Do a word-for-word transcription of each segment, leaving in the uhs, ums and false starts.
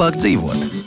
labāk dzīvot.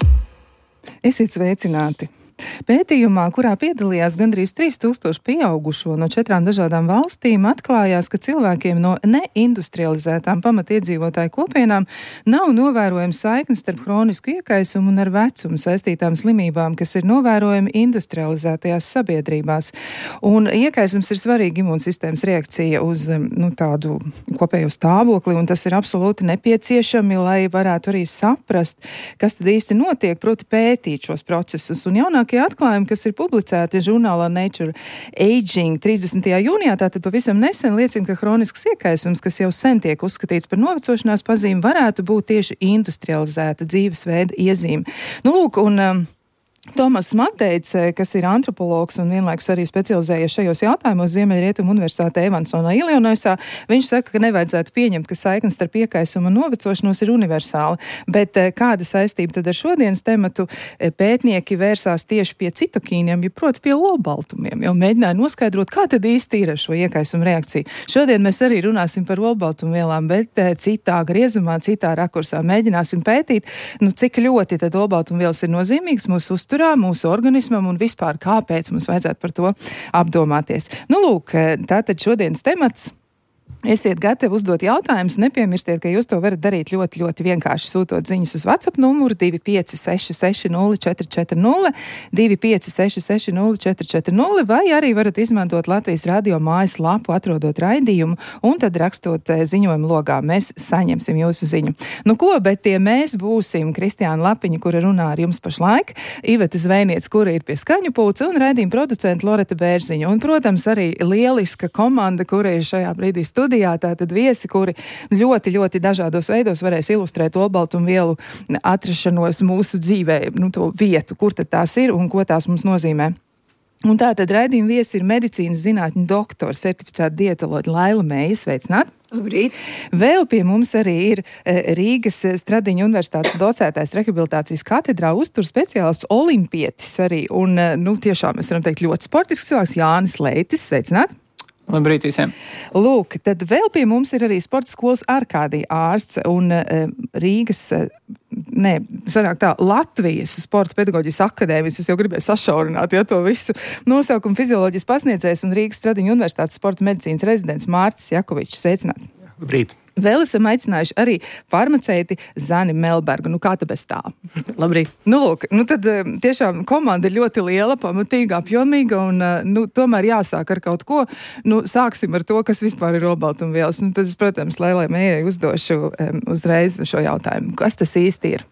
Esiet sveicināti! Pētījumā, kurā piedalījās gandrīz trīs tūkstoši pieaugušo no četrām dažādām valstīm, atklājās, ka cilvēkiem no neindustrializētām pamatiedzīvotāju kopienām nav novērojama saiknes starp hronisku iekaisumu un ar vecumu saistītām slimībām, kas ir novērojami industrializētajās sabiedrībās. Un iekaisums ir svarīga imūnsistēmas reakcija uz nu, tādu kopējo stāvokli, un tas ir absolūti nepieciešami, lai varētu arī saprast, kas tad īsti notiek, proti pētīt šos procesus. Un jaunāk atklājumi, kas ir publicēti žurnālā Nature Aging trīsdesmitajā jūnijā, tātad pavisam nesen liecina, ka hronisks iekaisums, kas jau sen tiek uzskatīts par novecošanās pazīmi, varētu būt tieši industrializēta dzīvesveida iezīme. Nu, lūk, un um, Tomas Magdeits, kas ir antropologs un vienlaikus arī specializējies šajos jautājumos Ziemeļrietumu universitātē Evansonā, Ilinoisā, viņš saka, ka nevajadzētu pieņemt, ka saiknes starp iekaisumu un novecošanos ir universāla, bet kāda saistība tad ar šodienas tematu? Pētnieki vērsās tieši pie citokīniem, ja proti pie olbaltumiem, jo mēģināja noskaidrot, kā tad īsti ir ar šo iekaisumu reakciju. Šodien mēs arī runāsim par olbaltumvielām, bet citā griezumā, citā rakursā mēģināsim pētīt, nu cik ļoti tad olbaltumvielas ir nozīmīgas mūsu uzturā, mūsu organismam un vispār kāpēc mums vajadzētu par to apdomāties. Nu, lūk, tātad šodienas temats. Esiet gatavi uzdot jautājumus, nepiemirstiet, ka jūs to varat darīt ļoti, ļoti vienkārši sūtot ziņas uz WhatsApp numuru divi pieci seši seši nulle četri četri nulle, divi pieci seši seši nulle četri četri nulle, vai arī varat izmantot Latvijas radio mājas lapu, atrodot raidījumu un tad rakstot ziņojumu logā. Mēs saņemsim jūsu ziņu. Nu ko, bet tie mēs būsim Kristiāna Lapiņa, kura runā ar jums pašlaik, Iveta Zvejniec, kura ir pie skaņu pulca, un raidījuma producenta Loreta Bērziņa. Un, protams, arī lieliska komanda, kura ir šajā brīdī studijā. Tātad viesi, kuri ļoti, ļoti dažādos veidos varēs ilustrēt olbaltumvielu atrašanos mūsu dzīvē, nu, to vietu, kur tad tās ir un ko tās mums nozīmē. Un tātad raidījuma viesi ir medicīnas zinātņu doktora, certificēta dietoloģa Laila Mēja. Sveicināt! Labrīt! Vēl pie mums arī ir Rīgas Stradiņa universitātes docētais rehabilitācijas katedrā uzturu speciālists olimpietis arī. Un, nu, tiešām mēs varam teikt ļoti sportisks cilvēks Jānis Leitis. Sveicināt! Labrīt visiem. Lūk, tad vēl pie mums ir arī sporta skolas Arkādija ārsts un uh, Rīgas, uh, ne, sanāk tā, Latvijas sporta pedagoģijas akadēmijas, es jau gribēju sašaurināt, ja to visu nosaukumu fizioloģijas pasniedzējs un Rīgas Stradiņa universitātes sporta medicīnas rezidents Mārcis Jakovičs. Sveicināt! Labrīt! Vēl esam aicinājuši arī farmaceiti Zani Melbergu. Nu, kā tad bez tā? Labrīt! Nu, lūk, nu tad tiešām komanda ir ļoti liela, pamatīga, apjomīga, un, nu, tomēr jāsāk ar kaut ko. Nu, sāksim ar to, kas vispār ir olbaltumvielas. Nu, tad es, protams, Lailai Mējai uzdošu um, uzreiz šo jautājumu. Kas tas īsti ir?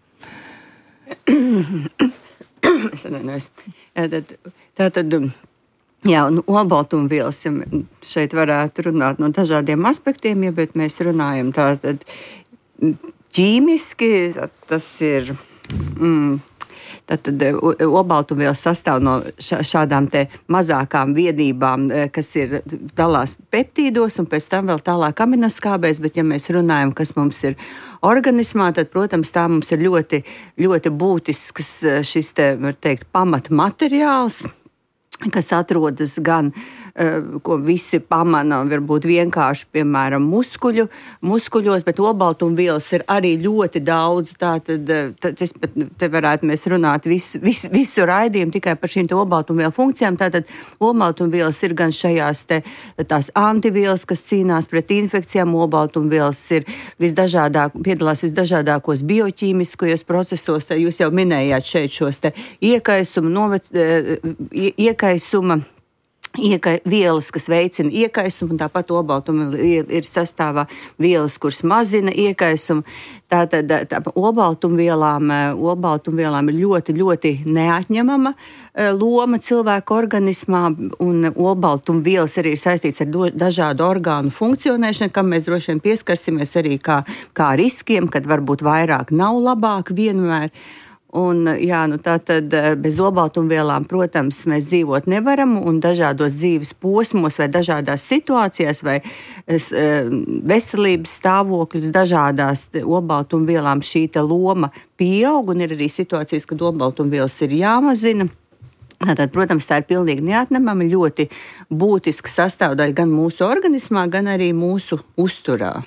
Es atvainojos. Tātad... tātad Jā, un olbaltumvielas, ja šeit varētu runāt no dažādiem aspektiem, ja, bet mēs runājam tātad ķīmiski, tas ir, mm, tātad olbaltumvielas sastāv no šādām te mazākām viedībām, kas ir dalās peptīdos un pēc tam vēl tālāk aminoskābēs, bet ja mēs runājam, kas mums ir organismā, tad, protams, tā mums ir ļoti, ļoti būtisks šis te, var teikt, pamatmateriāls, kas atrodas gan, ko visi pamana, varbūt vienkārši, piemēram, muskuļu, muskuļos, bet olbaltumvielas ir arī ļoti daudz. Tātad, tas pat te varētu mēs runāt visu, visu, visu raidījumu tikai par šīm olbaltumvielu funkcijām. Tātad olbaltumvielas ir gan šajās te, tās antivielas, kas cīnās pret infekcijām, olbaltumvielas ir visdažādāk, piedalās visdažādākos bioķīmiskajos procesos. Tā jūs jau minējāt šeit šos te iekaisumu, novec, iekaisumu, Iekaisuma, iekai, vielas, kas veicina iekaisumu, un tāpat olbaltuma ir, ir sastāvā vielas, kuras mazina iekaisumu. Tātad tā, olbaltumvielām, olbaltumvielām ir ļoti, ļoti neatņemama loma cilvēka organismā, un olbaltumvielas arī ir saistīts ar do, dažādu orgānu funkcionēšanu, kam mēs droši vien pieskarsimies arī kā, kā riskiem, kad varbūt vairāk nav labāk vienmēr. Un, jā, nu tā tad bez olbaltumvielām, protams, mēs dzīvot nevaram, un dažādos dzīves posmos vai dažādās situācijās vai veselības stāvokļus dažādās olbaltumvielām šī te loma pieaug, un ir arī situācijas, kad olbaltumvielas ir jāmazina. Tātad, protams, tā ir pilnīgi neatņemama, ļoti būtiska sastāvdaļa gan mūsu organismā, gan arī mūsu uzturā.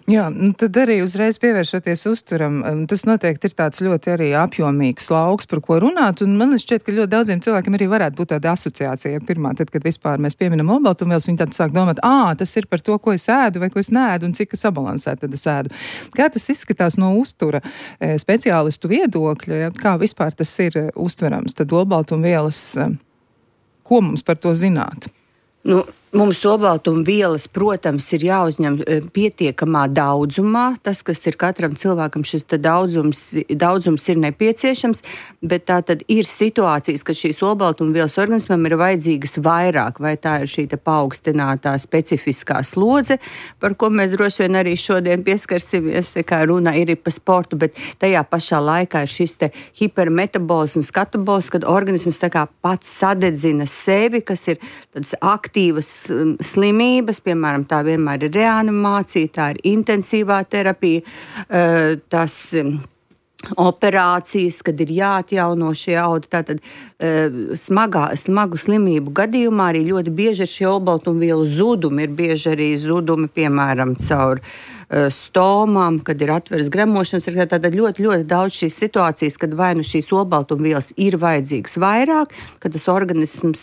Jā, nu tad arī uzreiz pievēršoties uzturam, tas noteikti ir tāds ļoti arī apjomīgs lauks, par ko runāt, un man šķiet, ka ļoti daudziem cilvēkiem arī varētu būt tāda asociācija. Pirmā, tad, kad vispār mēs pieminam olbaltumvielas, viņi tad sāk domāt, ā, tas ir par to, ko es ēdu vai ko es neēdu, un cik sabalansēt tad es ēdu. Kā tas izskatās no uztura speciālistu viedokļa, ja? Kā vispār tas ir uztverams, tad olbaltumvielas, ko mums par to zināt? Nu, mums olbaltumvielas, protams, ir jāuzņem pietiekamā daudzumā. Tas, kas ir katram cilvēkam, šis daudzums, daudzums ir nepieciešams, bet tā tad ir situācijas, ka šīs olbaltumvielas organismam ir vajadzīgas vairāk, vai tā ir šī paaugstinātā specifiskā slodze, par ko mēs droši vien arī šodien pieskarsimies, kā runa ir pa sportu, bet tajā pašā laikā ir šis te hipermetabolisms, katabolisms, kad organisms tā kā pats sadedzina sevi, kas ir tāds aktīvas slimības, piemēram, tā vienmēr ir reanimācija, tā ir intensīvā terapija, tas operācijas, kad ir jāatjauno šie audi. Tātad smagā, smagu slimību gadījumā arī ļoti bieži ir šie olbaltumvielu zudumi, ir bieži arī zudumi, piemēram, caur stomām, kad ir atveras gremošanas, ir tātad ļoti, ļoti daudz šīs situācijas, kad vai nu šīs olbaltumvielas ir vajadzīgas vairāk, kad tas organisms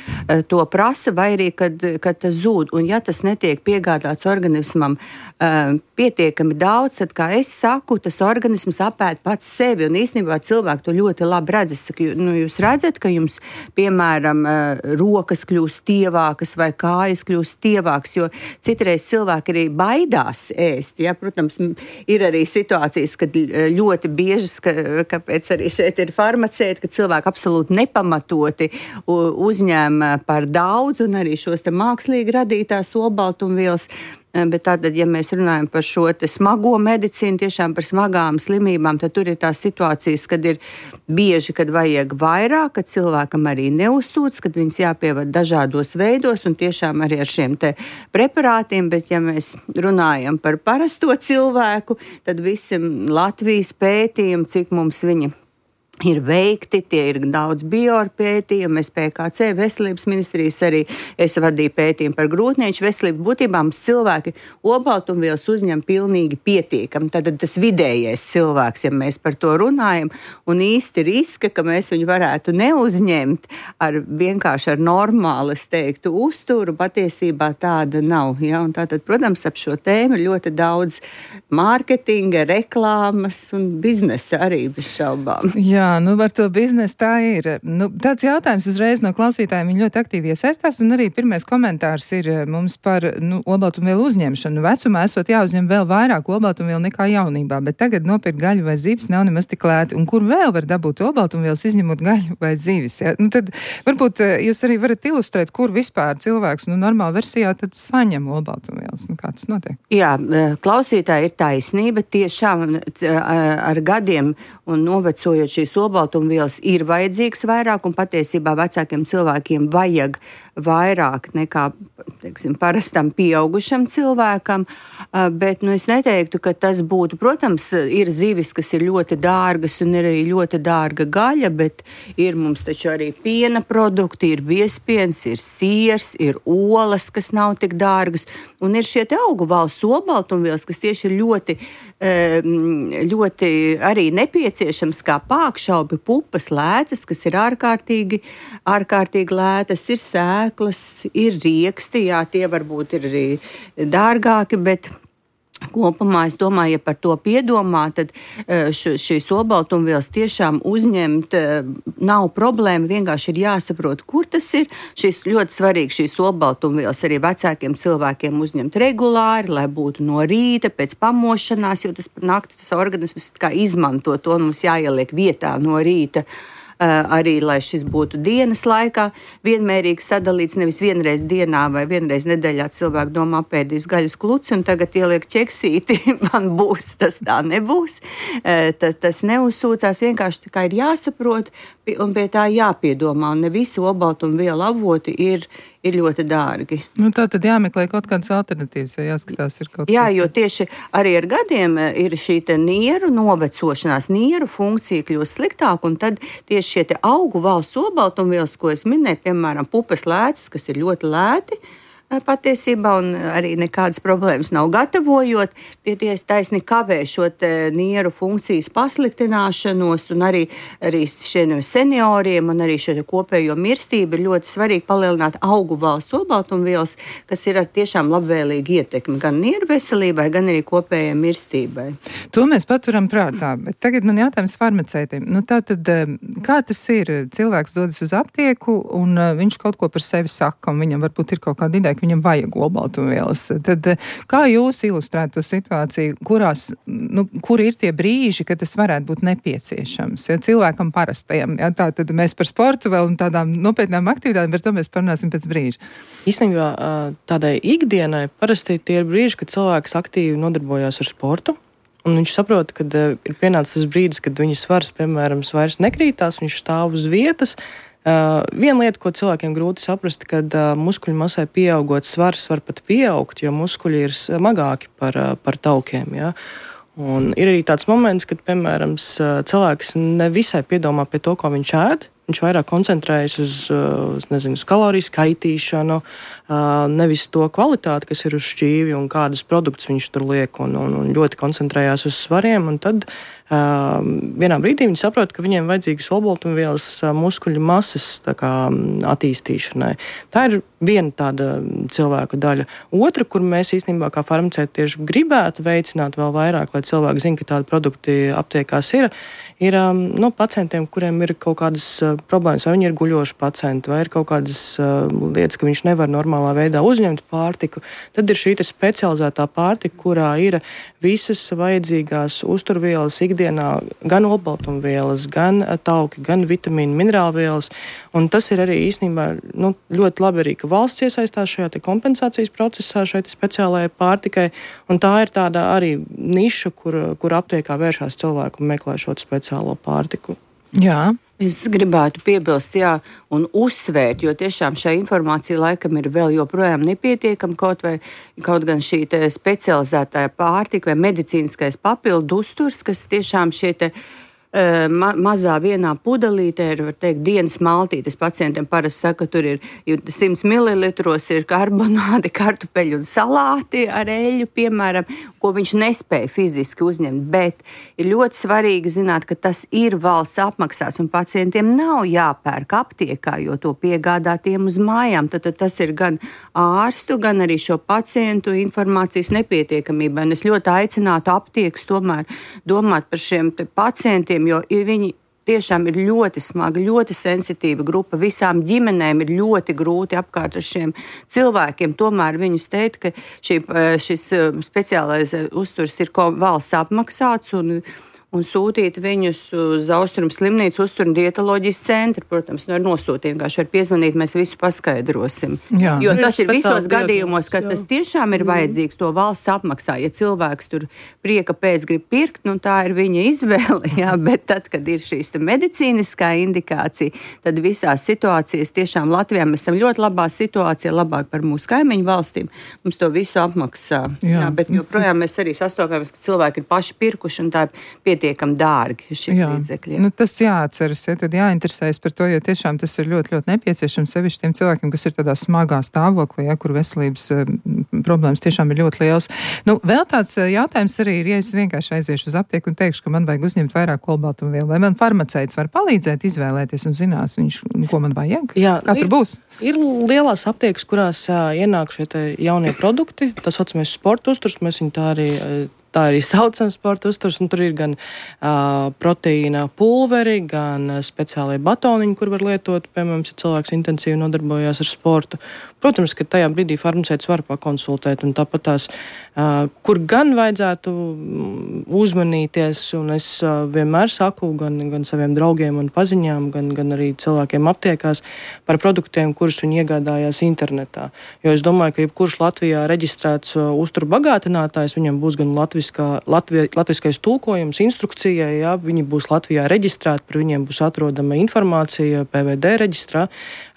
to prasa, vai arī, kad, kad tas zūd. Un ja tas netiek piegādāts organismam pietiekami daudz, tad, kā es saku, tas organisms apēd pats sevi, un īstenībā cilvēki to ļoti labi redz. Es saku, nu, jūs redzat, ka jums, piemēram, rokas kļūst tievākas vai kājas kļūst tievākas, jo citreiz cilvēki arī baidās ēst. Ja, protams, ir arī situācijas, kad ļoti biežas, ka, kāpēc arī šeit ir farmaceiti, ka cilvēki absolūti nepamatoti uzņem par daudz un arī šos te mākslīgi radītās olbaltumvielas. Bet tātad, ja mēs runājam par šo te smago medicīnu, tiešām par smagām slimībām, tad tur ir tās situācijas, kad ir bieži, kad vajag vairāk, kad cilvēkam arī neuzsūc, kad viņas jāpievada dažādos veidos un tiešām arī ar šiem te preparātiem, bet ja mēs runājam par parasto cilvēku, tad visam Latvijas pētījumi, cik mums viņi ir veikti, tie ir daudz biopētījumi, es P K C veselības ministrijas arī es vadīju pētījumu par grūtnieču veselību. Būtībā mums cilvēki olbaltumvielas uzņem pilnīgi pietiekami. Tad tas vidējais cilvēks, ja mēs par to runājam, un īsti riska, ka mēs viņu varētu neuzņemt ar vienkārši ar normālu, es teiktu, uzturu, patiesībā tāda nav. Ja? Un tātad, protams, ap šo tēmu ļoti daudz mārketinga, reklāmas un biznesa arī bez šaubām. Jā. Jā, nu par to biznesu tā ir. Nu, tāds jautājums uzreiz no klausītājiem, viņi ļoti aktīvi iesaistās, un arī pirmais komentārs ir mums par nu, olbaltumvielu uzņemšanu. Vecumā esot jāuzņem vēl vairāk olbaltumvielu nekā jaunībā, bet tagad nopirkt gaļu vai zivis nav nemaz tik lēti. Un kur vēl var dabūt olbaltumvielas, izņemot gaļu vai zivis? Ja? Nu, tad varbūt jūs arī varat ilustrēt, kur vispār cilvēks nu, normāla versijā tad saņem olbaltumvielas. Nu, kā tas notiek? Jā, klausītāji ir taisnība. Tiešām ar gadiem un novecojot šīs olbaltumvielas ir vajadzīgs vairāk, un patiesībā vecākiem cilvēkiem vajag vairāk nekā, teiksim, parastam pieaugušam cilvēkam, bet, nu, es neteiktu, ka tas būtu, protams, ir zivis, kas ir ļoti dārgas un ir arī ļoti dārga gaļa, bet ir mums taču arī piena produkti, ir biespiens, ir siers, ir olas, kas nav tik dārgas, un ir šie te augu valsts olbaltumvielas, kas tieši ir ļoti, ļoti arī nepieciešams kā pākšaubi, pupas, lēcas, kas ir ārkārtīgi, ārkārtīgi lētas, ir sēklas, ir rieksti, jā, tie varbūt ir arī dārgāki, bet kopumā es domāju, ja par to piedomā, tad š, šīs olbaltumvielas tiešām uzņemt nav problēma, vienkārši ir jāsaprot, kur tas ir. Šis ļoti svarīgi šīs olbaltumvielas arī vecākiem cilvēkiem uzņemt regulāri, lai būtu no rīta, pēc pamošanās, jo tas nakti tas organisms kā izmanto to, mums jāieliek vietā no rīta. Uh, arī, lai šis būtu dienas laikā vienmērīgi sadalīts, nevis vienreiz dienā vai vienreiz nedēļā cilvēki domā pēdīs gaļas kluci un tagad ieliek ķeksīti, man būs, tas tā nebūs. Uh, tas, tas neuzsūcās, vienkārši tā kā ir jāsaprot un pie tā jāpiedomā, un ne visi olbaltumvielu avoti ir, ir ļoti dārgi. Nu, tā tad jāmeklē kaut kādas alternatīvas, ja jāskatās ir kaut kas. Jā, jo tieši arī ar gadiem ir šī te nieru novecošanās, nieru funkcija kļūst sliktāk, un tad tieši šie te augu valsts olbaltumvielas, ko es minēju, piemēram, pupas lēcas, kas ir ļoti lēti, patiesībā, un arī nekādas problēmas nav gatavojot. Tie tiesa taisni kavē šo nieru funkcijas pasliktināšanos, un arī, arī šiem senioriem, un arī šo kopējo mirstību ir ļoti svarīgi palielināt augu valsts olbaltumvielas, kas ir ar tiešām labvēlīgu ietekmi gan nieru veselībai, gan arī kopējai mirstībai. To mēs paturam prātā, bet tagad man jautājums farmaceitiem. Nu, tātad, kā tas ir? Cilvēks dodas uz aptieku, un viņš kaut ko par sevi saka, un viņam varbūt ir kaut kāda ideja, ka viņam vajag olbaltumvielas. Tad kā jūs ilustrētu to situāciju, kurās, nu, kur ir tie brīži, kad tas varētu būt nepieciešams? Ja cilvēkam parastajam, ja, tā tad mēs par sportu vēl un tādām nopietnām aktivitātēm, par to mēs parunāsim pēc brīža. Īstenībā tādai ikdienai parasti tie ir brīži, kad cilvēks aktīvi nodarbojās ar sportu. Un viņš saprot, ka uh, ir pienācis tas brīdis, kad viņa svars, piemēram, vairs nekrītās, viņš stāv uz vietas. Uh, viena lieta, ko cilvēkiem grūti saprast, kad uh, muskuļu masai pieaugot, svars var pat pieaugt, jo muskuļi ir smagāki par, uh, par taukiem. Ja? Un ir arī tāds moments, kad, piemēram, cilvēks nevisai piedomā pie to, ko viņš ēd. Viņš vairāk koncentrējas uz, uz, nezinu, uz kaloriju skaitīšanu, nevis to kvalitāti, kas ir uz šķīvi un kādus produktus viņš tur liek, un, un, un ļoti koncentrējās uz svariem. Un tad uh, vienā brīdī viņi saprot, ka viņiem vajadzīgas olbaltumvielas muskuļu masas tā kā, attīstīšanai. Tā ir viena tāda cilvēka daļa. Otra, kur mēs īstenībā kā farmaceiti tieši gribētu veicināt vēl vairāk, lai cilvēki zina, ka tādi produkti aptiekās ir, ir um, no pacientiem, kuriem ir kaut kādas uh, problēmas, vai viņi ir guļoši pacienti, vai ir kaut kādas uh, lietas, ka viņš nevar normālā veidā uzņemt pārtiku. Tad ir šī specializētā pārtika, kurā ir visas vajadzīgās uzturvielas ikdienā, gan olbaltumvielas, gan tauki, gan vitamīnu, minerālvielas. Un tas ir arī īstenībā nu, ļoti labi arī, ka valsts iesaistās šajā te kompensācijas procesā, šai te speciālajai pārtikai. Un tā ir tāda arī niša, kur, kur aptiekā vēršās cilvēku un meklē šo speciālo pārtiku. Jā. Es gribētu piebilst, jā, un uzsvērt, jo tiešām šī informācija laikam ir vēl joprojām nepietiekama, kaut vai kaut gan šī specializētā pārtika vai medicīniskais papildu uzturs, kas tiešām šie te Ma, mazā vienā pudelītē ir, var teikt, dienas maltītes. Pacientiem parasti saka, ka tur ir simts mililitros ir karbonādi, kartupeļu un salāti ar eļļu, piemēram, ko viņš nespēja fiziski uzņemt. Bet ir ļoti svarīgi zināt, ka tas ir valsts apmaksās un pacientiem nav jāpērk aptiekā, jo to piegādā tiem uz mājām. Tad, tad tas ir gan ārstu, gan arī šo pacientu informācijas nepietiekamībai. Un es ļoti aicinātu aptiekas tomēr domāt par šiem te pacientiem, jo viņi tiešām ir ļoti smaga, ļoti sensitīva grupa. Visām ģimenēm ir ļoti grūti apkārt ar šiem cilvēkiem. Tomēr viņus teikt, ka šī, šis speciālais uzturs ir valsts apmaksāts un, un sūtīt viņus uz Austrumu slimnīcu uzturu un dietoloģijas centru. Protams, nu ar nosūtījumu, kā šeit piezvanīt, mēs visu paskaidrosim. Jā. Jo tas ir visos gadījumos, kad tas tiešām ir vajadzīgs, to valsts apmaksā. Ja cilvēks tur prieka pēc grib pirkt, nu tā ir viņa izvēle, jā, bet tad, kad ir šīs medicīniskā indikācija, tad visās situācijas tiešām Latvijā mēs esam ļoti labā situācijā, labāk par mūsu kaimiņu valstīm. Mums to visu apmaksā. Jā. Jā, bet joprojām mēs arī sastopamies, ka cilvēki ir paši pirkuši un tā pietiekami dārgi šie līdzekļi. Nu, tas jāatceras, ja, tad jāinteresējas par to, jo tiešām tas ir ļoti, ļoti nepieciešams sevišķi tiem cilvēkiem, kas ir tādā smagā stāvoklī, ja, kur veselības uh, problēmas tiešām ir ļoti liels. Nu, vēl tāds uh, jautājums arī ir, ja es vienkārši aiziešu uz aptieku un teikšu, ka man vajag uzņemt vairāk olbaltumvielu, vai man farmaceits var palīdzēt izvēlēties un zinās, viņš, ko man vajag? Jā, kā tur būs? Ir lielās aptiekas, kurās uh, ienāk šie jaunie produkti, tas saucamies sporta uzturs, mēs viņu tā arī uh, Tā arī saucam sporta uzturs, un tur ir gan uh, proteīna pulveri, gan uh, speciālie batoniņi, kur var lietot, piemēram, ja cilvēks intensīvi nodarbojās ar sportu. Protams, ka tajā brīdī farmaceits var pakonsultēt, un tāpat tās, uh, kur gan vajadzētu uzmanīties, un es uh, vienmēr saku gan, gan saviem draugiem un paziņām, gan, gan arī cilvēkiem aptiekās par produktiem, kurus viņi iegādājās internetā. Jo es domāju, ka jebkurš Latvijā reģistrēts uh, uzturu bagātinātājs, viņam būs gan Latvijas latviskā, Latvie, latviskais tulkojums instrukcijai, jā, viņi būs Latvijā reģistrēti, par viņiem būs atrodama informācija P V D reģistrā,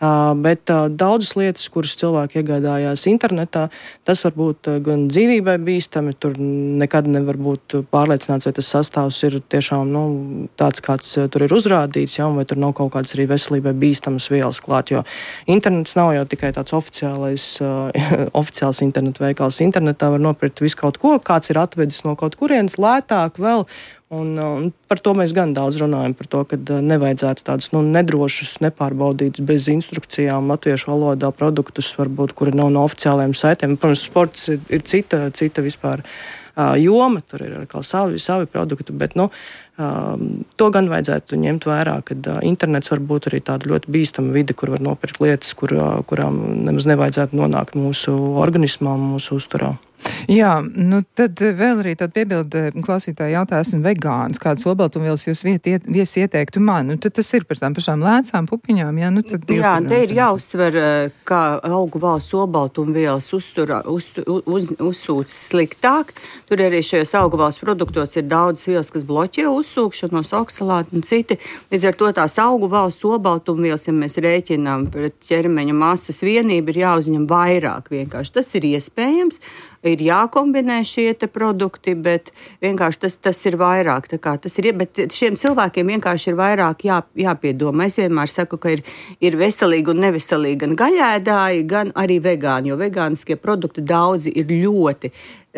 bet daudzas lietas, kuras cilvēki iegādājās internetā, tas var būt gan dzīvībai bīstami, tur nekad nevar būt pārliecināts, vai tas sastāvs ir tiešām nu, tāds, kāds tur ir uzrādīts, jā, vai tur nav kaut kādas arī veselībai bīstamas vielas klāt, jo internets nav jau tikai tāds oficiālais, uh, oficiāls internetu veikals. Internetā var nopirkt visu kaut ko, kāds ir atvedis no kaut kurienes lētāk vēl, un, un par to mēs gan daudz runājam, par to, ka nevajadzētu tādus nu, nedrošus, nepārbaudītus bez instrukcijām latviešu valodā produktus, varbūt, kuri nav no oficiālajiem saitiem. Protams, sports ir, ir cita, cita vispār uh, joma, tur ir kā savi, savi produkti, bet, nu, uh, to gan vajadzētu ņemt vērā, kad uh, internets var būt arī tāda ļoti bīstama vide, kur var nopirkt lietas, kur, uh, kurām nemaz nevajadzētu nonākt mūsu organismā, mūsu uzturā. Jā, nu tad vēl arī tad piebilda klausītāji jautā, esmu vegāns, kādas olbaltumvielas jūs iet, viesi ieteiktu man? Nu tad tas ir par tām pašām lēcām pupiņām, jā? Nu, tad jā, te ir jāuzsver, kā augu valsts olbaltumvielas uztura, uz, uz, uzsūcas sliktāk. Tur arī šajos augu valsts produktos ir daudz vielas, kas bloķē uzsūkšanos, oksalāti un citi. Līdz ar to tās augu valsts olbaltumvielas, ja mēs rēķinām pret ķermeņa masas vienību, ir jāuzņem vairāk vienkārši. Tas ir iespējams. Ir jākombinē šie te produkti, bet vienkārši tas, tas ir vairāk. Tā kā tas ir, bet šiem cilvēkiem vienkārši ir vairāk jā, jāpiedomā. Es vienmēr saku, ka ir, ir veselīgi un neveselīgi gan gaļēdāji, gan arī vegāni, jo vegāniskie produkti daudzi ir ļoti,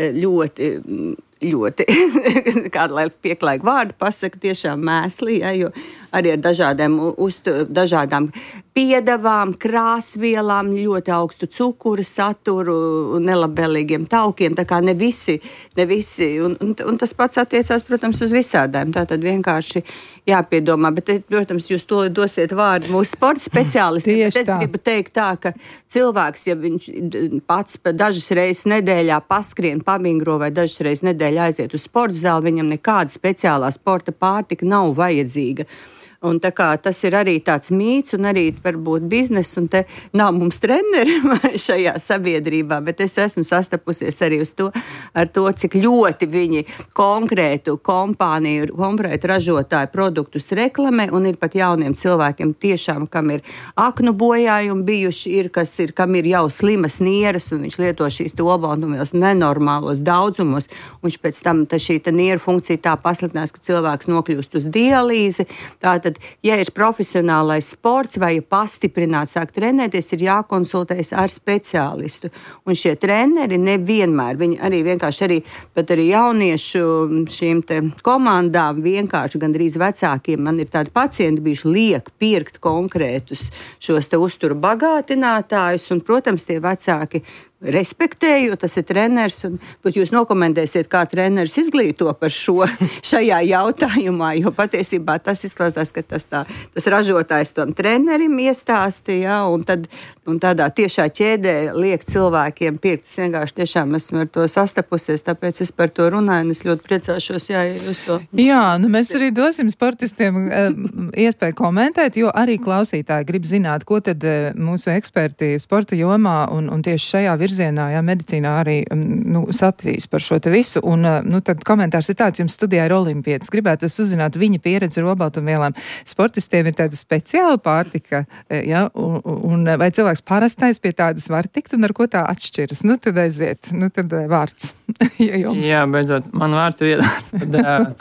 ļoti, ļoti, kādu lai pieklājīgu vārdu pasaka, tiešām mēslī, ja, jo arī ar dažādiem, uztu, dažādām piedevām, krāsvielām, ļoti augstu cukuru saturu, nelabvēlīgiem taukiem, tā kā ne visi, ne visi, un, un, un tas pats attiecās, protams, uz visādām, tā tad vienkārši jāpiedomā, bet, protams, jūs to dosiet vārdu mūsu sporta speciālistiem, bet es gribu teikt tā, ka cilvēks, ja viņš pats dažas reizes nedēļā paskrien, pamingro vai dažas reizes nedēļā aiziet uz sporta zāli, viņam nekāda speciālā sporta pārtika nav vajadzīga. Un tā kā tas ir arī tāds mīts un arī varbūt biznes, un te nav mums treneri šajā sabiedrībā, bet es esmu sastapusies arī uz to, ar to, cik ļoti viņi konkrētu kompāniju, konkrētu ražotāju produktus reklamē, un ir pat jauniem cilvēkiem tiešām, kam ir aknu bojājumi bijuši, ir, kas ir, kam ir jau slimas nieras, un viņš lieto šīs olbaltumvielas nenormālos daudzumos, un viņš pēc tam tā šī tā nieru funkcija tā pasliktinās, ka cilvēks nokļūst uz dialīzi, tātad ja ir profesionālais sports vai ja pastiprināti sāk trenēties, ir jākonsultējas ar speciālistu. Un šie treneri nevienmēr, viņi arī vienkārši arī, pat arī jauniešu šīm te komandām vienkārši gandrīz vecākiem, man ir tādi pacienti bijuši liek pirkt konkrētus šos te uzturu bagātinātājus, un, protams, tie vecāki respektēju, jo tas ir treneris, un pat jūs nokomentēsiet, kā treneris izglīto par šo šajā jautājumā, jo patiesībā tas izklausās, ka tas, tā, tas ražotājs tam trenerim iestāstīja, un, tad, un tādā tiešā ķēdē liek cilvēkiem pirkt. Es vienkārši tiešām esmu ar to sastapusies, tāpēc es par to runāju, un es ļoti priecāšos, jā, ja jūs to... Jā, nu mēs arī dosim sportistiem iespēju komentēt, jo arī klausītāji grib zināt, ko tad mūsu eksperti sporta jomā un, un tieši šajā virzienā, jā, medicīnā arī nu, satīs par šo te visu. Un nu, tad komentārs ir tāds, jums studijā ir olimpietis. Gribētu uzzināt viņa pieredzi ar olbaltumvielām. Sportistiem ir tāda speciāla pārtika, jā, un, un vai cilvēks parastais pie tādas var tikt, un ar ko tā atšķiras? Nu, tad aiziet. Nu, tad vārds. Jā, beidzot, man vārds ir iedāts. Tad,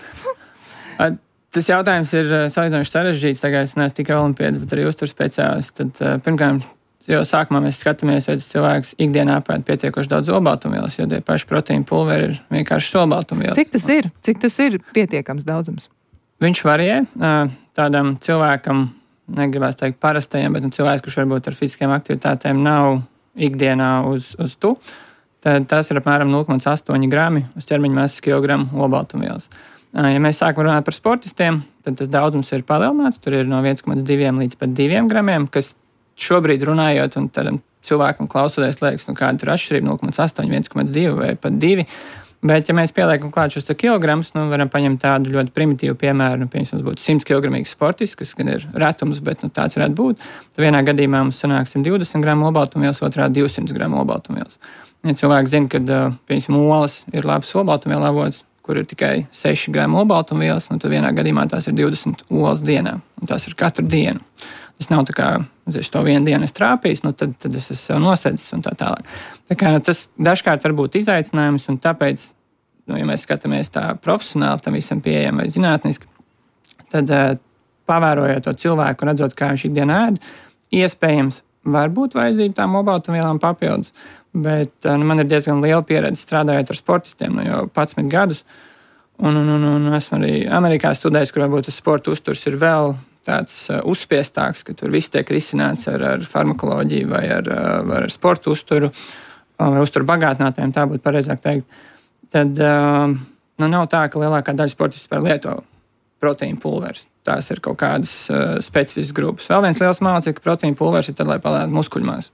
uh, tas jautājums ir salīdzinoši sarežģīts. Tagad es neesmu tikai olimpietis, bet arī uzturs speciālists. Tad, uh, pirmkārt, jo sākumā mēs skatāmies, vai tas cilvēks ikdienā pēd pietiekoši daudz olbaltumvielas, jo tie paši proteīna pulveri ir vienkārši olbaltumvielas. Cik tas ir? Cik tas ir pietiekams daudzums? Viņš varie. Tādam cilvēkam, negribās teikt parastajam, bet cilvēks, kurš varbūt ar fiziskajām aktivitātēm nav ikdienā uz, uz tu, tad tas ir apmēram nulle komats astoņi grami uz ķermeņa masas kilogramu olbaltumvielas. Ja mēs sākam runāt par sportistiem, tad tas daudzums ir palielināts. Tur ir no viens komats divi līdz pat diviem gramiem, kas šobrīd runājot, un tādam cilvēkam klausoties liekas, nu kāda ir atšķirība nulle komats astoņi, viens komats divi vai pat divi. Bet, ja mēs pieliekam klāt šos kilogramus, nu, varam paņemt tādu ļoti primitīvu piemēru. Nu, piemēram, būtu simts kilogramīgs sportists, kas gan ir retums, bet nu, tāds varētu būt. Tad vienā gadījumā mums sanāk simt divdesmit gramu olbaltumvielas, otrā divsimt gramu olbaltumvielas. Ja cilvēki zina, ka, piemēram, olas ir labs olbaltumvielu avots, kur ir tikai seši gramu olbaltumvielas, nu, tad vienā gadījumā tās ir divdesmit olas dienā. Un tās ir katru dienu. Tas nav tā kā, es to vienu dienu es trāpījis, nu, tad, tad es esmu sev nosedzis un tā tālāk. Tā kā nu, tas dažkārt var būt izaicinājums, un tāpēc, nu, ja mēs skatāmies tā profesionāli tam visam pieejam vai zinātniski, tad pavērojot to cilvēku un redzot, kā viņš ikdienā ēd, iespējams var būt vajadzība tām olbaltumvielām papildus. Bet nu, man ir diezgan liela pieredze strādājot ar sportistiem, nu, jau padsmit gadus. Un, un, un, un esmu arī Amerikā studējis, kur varbūt tas sporta uzturs ir vēl tāds uh, uzspiestāks, ka tur viss tiek risināts ar, ar farmakoloģiju vai ar, uh, ar sporta uzturu, vai uzturu bagātinātājiem, tā būtu pareizāk teikt. Tad uh, nu, nav tā, ka lielākā daļa sportistu var lieto proteīna pulveris. Tās ir kaut kādas uh, specifiskas grupas. Vēl viens liels mācīja, ka proteīna pulveris ir tad, lai palielinātu muskuļmās.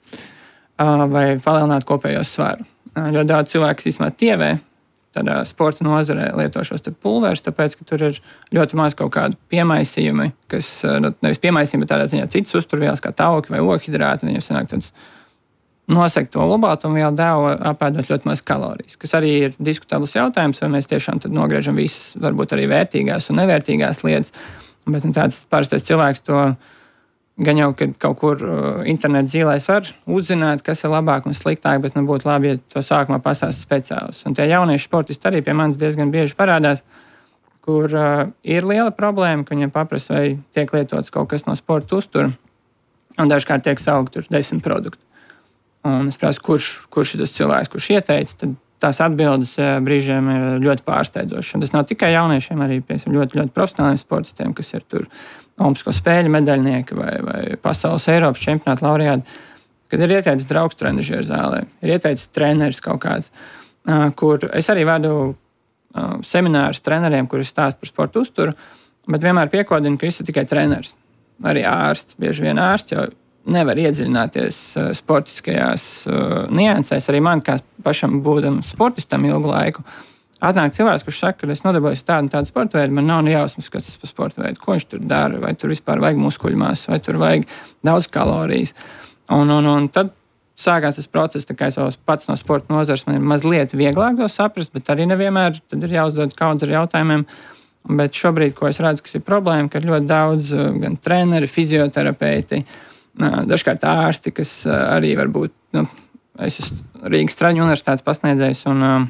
Vai palielināt kopējos svaru. Ļoti daudz cilvēku, kas īstenībā tievē, tādā sporta nozarē lieto šos pulverus, tāpēc, ka tur ir ļoti maz kaut kādu piemaisījumi, kas, nu, nevis piemaisījumi, bet tādā ziņā citas uzturvielas, kā tauki vai ogļhidrāti, viņiem sanāk tāds nosegt to olbaltumvielu devu, apēdot ļoti maz kalorijas, kas arī ir diskutabls jautājums, vai mēs tiešām tad nogriežam visas, varbūt arī vērtīgās un nevērtīgās lietas, bet nu, tāds parastais cilvēks to gan jau, kad kaut kur uh, internetu zīlēs var uzzināt, kas ir labāk un sliktāk, bet nu, būtu labi, ja to sākumā pastāsta speciālists. Un tie jaunieši sportisti arī pie manis diezgan bieži parādās, kur uh, ir liela problēma, ka viņiem paprasa, vai tiek lietots kaut kas no sporta uztura, un dažkārt tiek saukt tur desmit produktu. Un es prasu, kurš, kurš ir tas cilvēks, kurš ieteica, tad tās atbildes uh, brīžiem ir ļoti pārsteidzošas. Un tas nav tikai jauniešiem, arī piemēram, ļoti, ļoti profesionāliem sportistiem, kas ir tur Olimpisko spēļu medaļnieki vai, vai pasaules Eiropas čempionāta laureāti, kad ir ieteicis draugs trenižieru zālē, ir ieteicis treneris kaut kāds, kur es arī vadu seminārus treneriem, kuri stāsta par sporta uzturu, bet vienmēr piekodinu, ka viss ir tikai treneris. Arī ārsts, bieži vien ārsts jau nevar iedziļināties sportiskajās niansēs. Arī man, kā pašam būdam sportistam ilgu laiku, atnāk cilvēks, kurš saka, ka es nodarbojos tādu un tādu sporta veidu, man nav ne jausmas, kas tas par sporta veidu, ko viņš tur dara, vai tur vispār vajag muskuļmās, vai tur vajag daudz kalorijas. Un, un, un tad sākās tas process, tā kā es pats no sporta nozars, man ir mazliet vieglāk to saprast, bet arī nevienmēr tad ir jāuzdod kaudz ar jautājumiem. Bet šobrīd, ko es redzu, kas ir problēma, ka ir ļoti daudz gan treneri, fizioterapeiti, dažkārt ārsti, kas arī var būt, nu, es esmu Rīgas Traģu universitātes pasniedzējs, un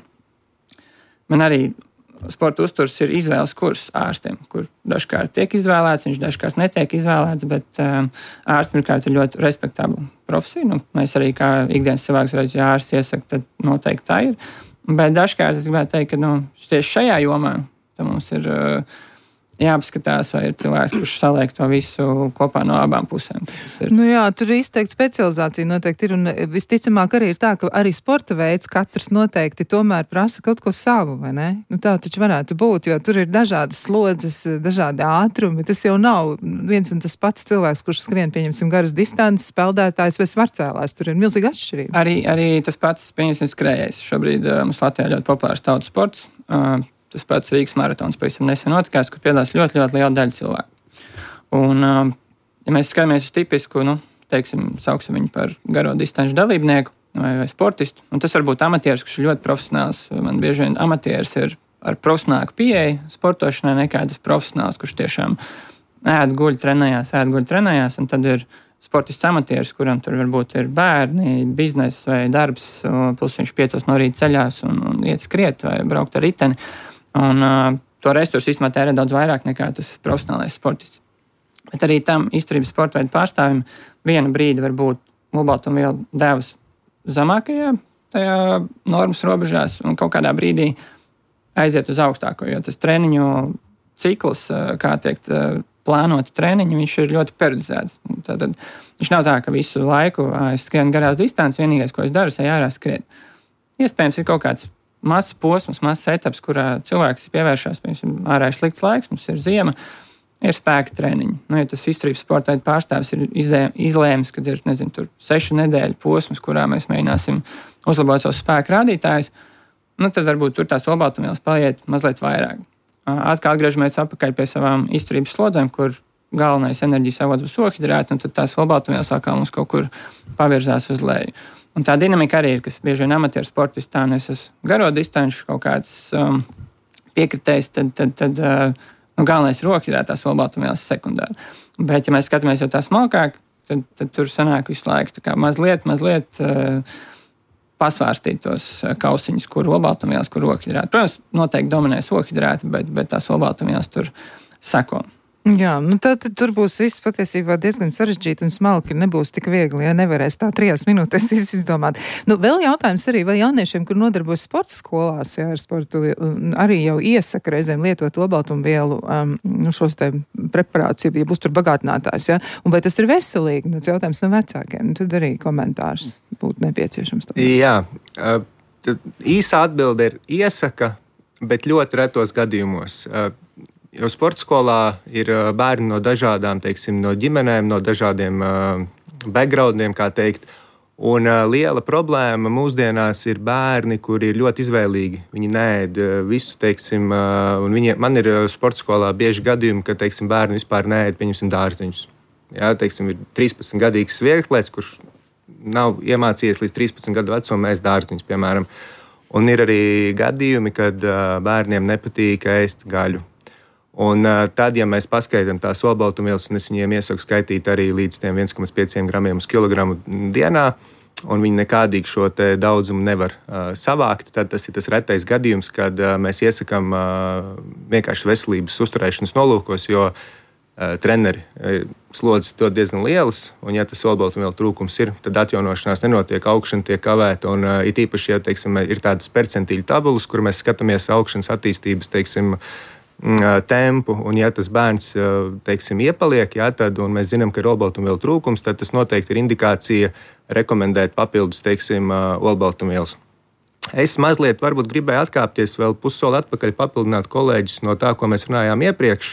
man arī sporta uzturs ir izvēles kurs ārstiem, kur dažkārt tiek izvēlēts, viņš dažkārt netiek izvēlēts, bet um, ārsti pirmkārt ir ļoti respektabla profesija. Nu, mēs arī kā ikdienas cilvēks reiz, ja ārsts iesaka, tad noteikti tā ir. Bet dažkārt es gribētu teikt, ka nu, tieši šajā jomā mums ir uh, jāapskatās, vai ir cilvēks, kurš saliek to visu kopā no abām pusēm. Nu jā, tur izteikti specializācija noteikti ir, un visticamāk arī ir tā, ka arī sporta veids katrs noteikti tomēr prasa kaut ko savu, vai ne? Nu tā taču varētu būt, jo tur ir dažādas slodzes, dažādi ātrumi. Tas jau nav viens un tas pats cilvēks, kurš skrien, pieņemsim, garas distances, peldētājs vai svarcēlājs. Tur ir milzīga atšķirība. Arī, arī tas pats, pieņemsim, skrējējs. Šobrīd uh, mums Latvijā ļoti populārs tautas sports. Uh, Tas pats Rīgas maratons pavisam nesen notikās, kur piedalās ļoti, ļoti liela daļa cilvēku. Un, ja mēs skatāmies uz tipisku, nu, teiksim, sauksim viņu par garo distanču dalībnieku vai, vai sportistu, un tas var būt amatieris, kurš ir ļoti profesionāls. Man bieži vien amatieris ir ar profesionālu pieeju sportošanai nekā tas profesionāls, kurš tiešām ēd, guļ, trenējās, ēd, guļ, trenējās, un tad ir sportists amatieris, kuram tur varbūt ir bērni, bizness vai darbs, plus viņš piecos no rīta ceļās un, un iet skriet vai braukt ar riteni. Un uh, to resursu īstenībā tērē daudz vairāk nekā tas profesionālais sportists. Bet arī tam izturības sporta veidu pārstāvim viena brīdi var būt olbaltumvielu devas zemākajā tajā normas robežās un kaut kādā brīdī aiziet uz augstāko, jo tas treniņu cikls, kā teikt, plānoti treniņi, viņš ir ļoti periodizēts. Tātad viņš nav tā, ka visu laiku es skrienu garās distances, vienīgais, ko es daru, es eju ārā skriet. Iespējams, ir kaut kāds mazs posms, mazs etaps, kurā cilvēks pievēršās, piemēram, ārā ir slikts laiks, mums ir ziema, ir spēka treniņi. Nu, ja tas izturības sporta veidu pārstāvis ir izlēmis, kad ir, nezinu, tur sešu nedēļu posms, kurā mēs mēģināsim uzlabot savus spēka rādītājus, nu, tad varbūt tur tās olbaltumvielas paiet mazliet vairāk. Atkal atgriežamies atpakaļ pie savām izturības slodzēm, kur galvenais enerģijas avots būs ogļhidrāti, un tad tās olbaltumvielas sākā mums kaut kur pavirzās uz leju. Un tā dinamika arī ir, kas bieži vien amatieru sportisti tā, nu es esmu garo distanču kaut kāds um, piekritējs, tad, tad, tad uh, nu, galvenais ir ogļhidrāti, tās olbaltumvielas sekundāri. Bet, ja mēs skatāmies jau tā smalkāk, tad, tad tur sanāk visu laiku tā kā mazliet, mazliet uh, pasvārstīt tos kausiņus, kur olbaltumvielas, kur ogļhidrāti. Protams, noteikti dominēs ogļhidrāti, bet, bet tās olbaltumvielas tur seko. Jā, nu tad, tad tur būs viss patiesībā diezgan sarežģīti un smalki, nebūs tik viegli, ja nevarēs tā trijās minūtēs viss izdomāt. Nu, vēl jautājums arī, vai jauniešiem, kur nodarbojas sporta skolās, jā, ar sportu, arī jau iesaka reizēm lietot olbaltumvielu, um, nu, šos te preparātus, ja būs tur bagātinātājs, jā, un vai tas ir veselīgi, nu, jautājums no vecākiem, nu, tad arī komentārs būtu nepieciešams. Tomēr. Jā, īsā atbilde ir iesaka, bet ļoti retos gadījumos. Jo sporta skolā ir bērni no dažādām, teiksim, no ģimenēm, no dažādiem uh, backgroundiem, kā teikt. Un uh, liela problēma mūsdienās ir bērni, kuri ir ļoti izvēlīgi. Viņi neēd uh, visu, teiksim, uh, un viņi, man ir sporta skolā bieži gadījumi, ka, teiksim, bērni vispār neēd, pieņemsim, dārziņus. Jā, teiksim, ir trīspadsmitgadīgs vieglēts, kurš nav iemācījies līdz trīspadsmit gadu vecumam ēst dārziņus, piemēram. Un ir arī gadījumi, kad uh, bērniem nepatīk ēst gaļu. Un uh, tad, ja mēs paskaidām tās olbaltumvielas, un es viņiem iesaku skaitīt arī līdz tiem viens komats pieci gramiem uz kilogramu dienā, un viņi nekādīgi šo daudzumu nevar uh, savākt, tad tas ir tas retais gadījums, kad uh, mēs iesakām uh, vienkārši veselības uzturēšanas nolūkos, jo uh, treneri uh, slodzes to diezgan lielas, un ja tas olbaltumvielu trūkums ir, tad atjaunošanās nenotiek, augšana tiek kavēta, un uh, it īpaši, ja, teiksim, ir tādas percentīļu tabulas, kur mēs skatāmies augšanas attīstības, teiksim, tempu, un ja tas bērns, teiksim, iepaliek, jā, tad, un mēs zinām, ka ir olbaltumvielu trūkums, tad tas noteikti ir indikācija rekomendēt papildus, teiksim, olbaltumvielas. Es mazliet varbūt gribēju atkāpties vēl pussoli atpakaļ, papildināt kolēģis no tā, ko mēs runājām iepriekš.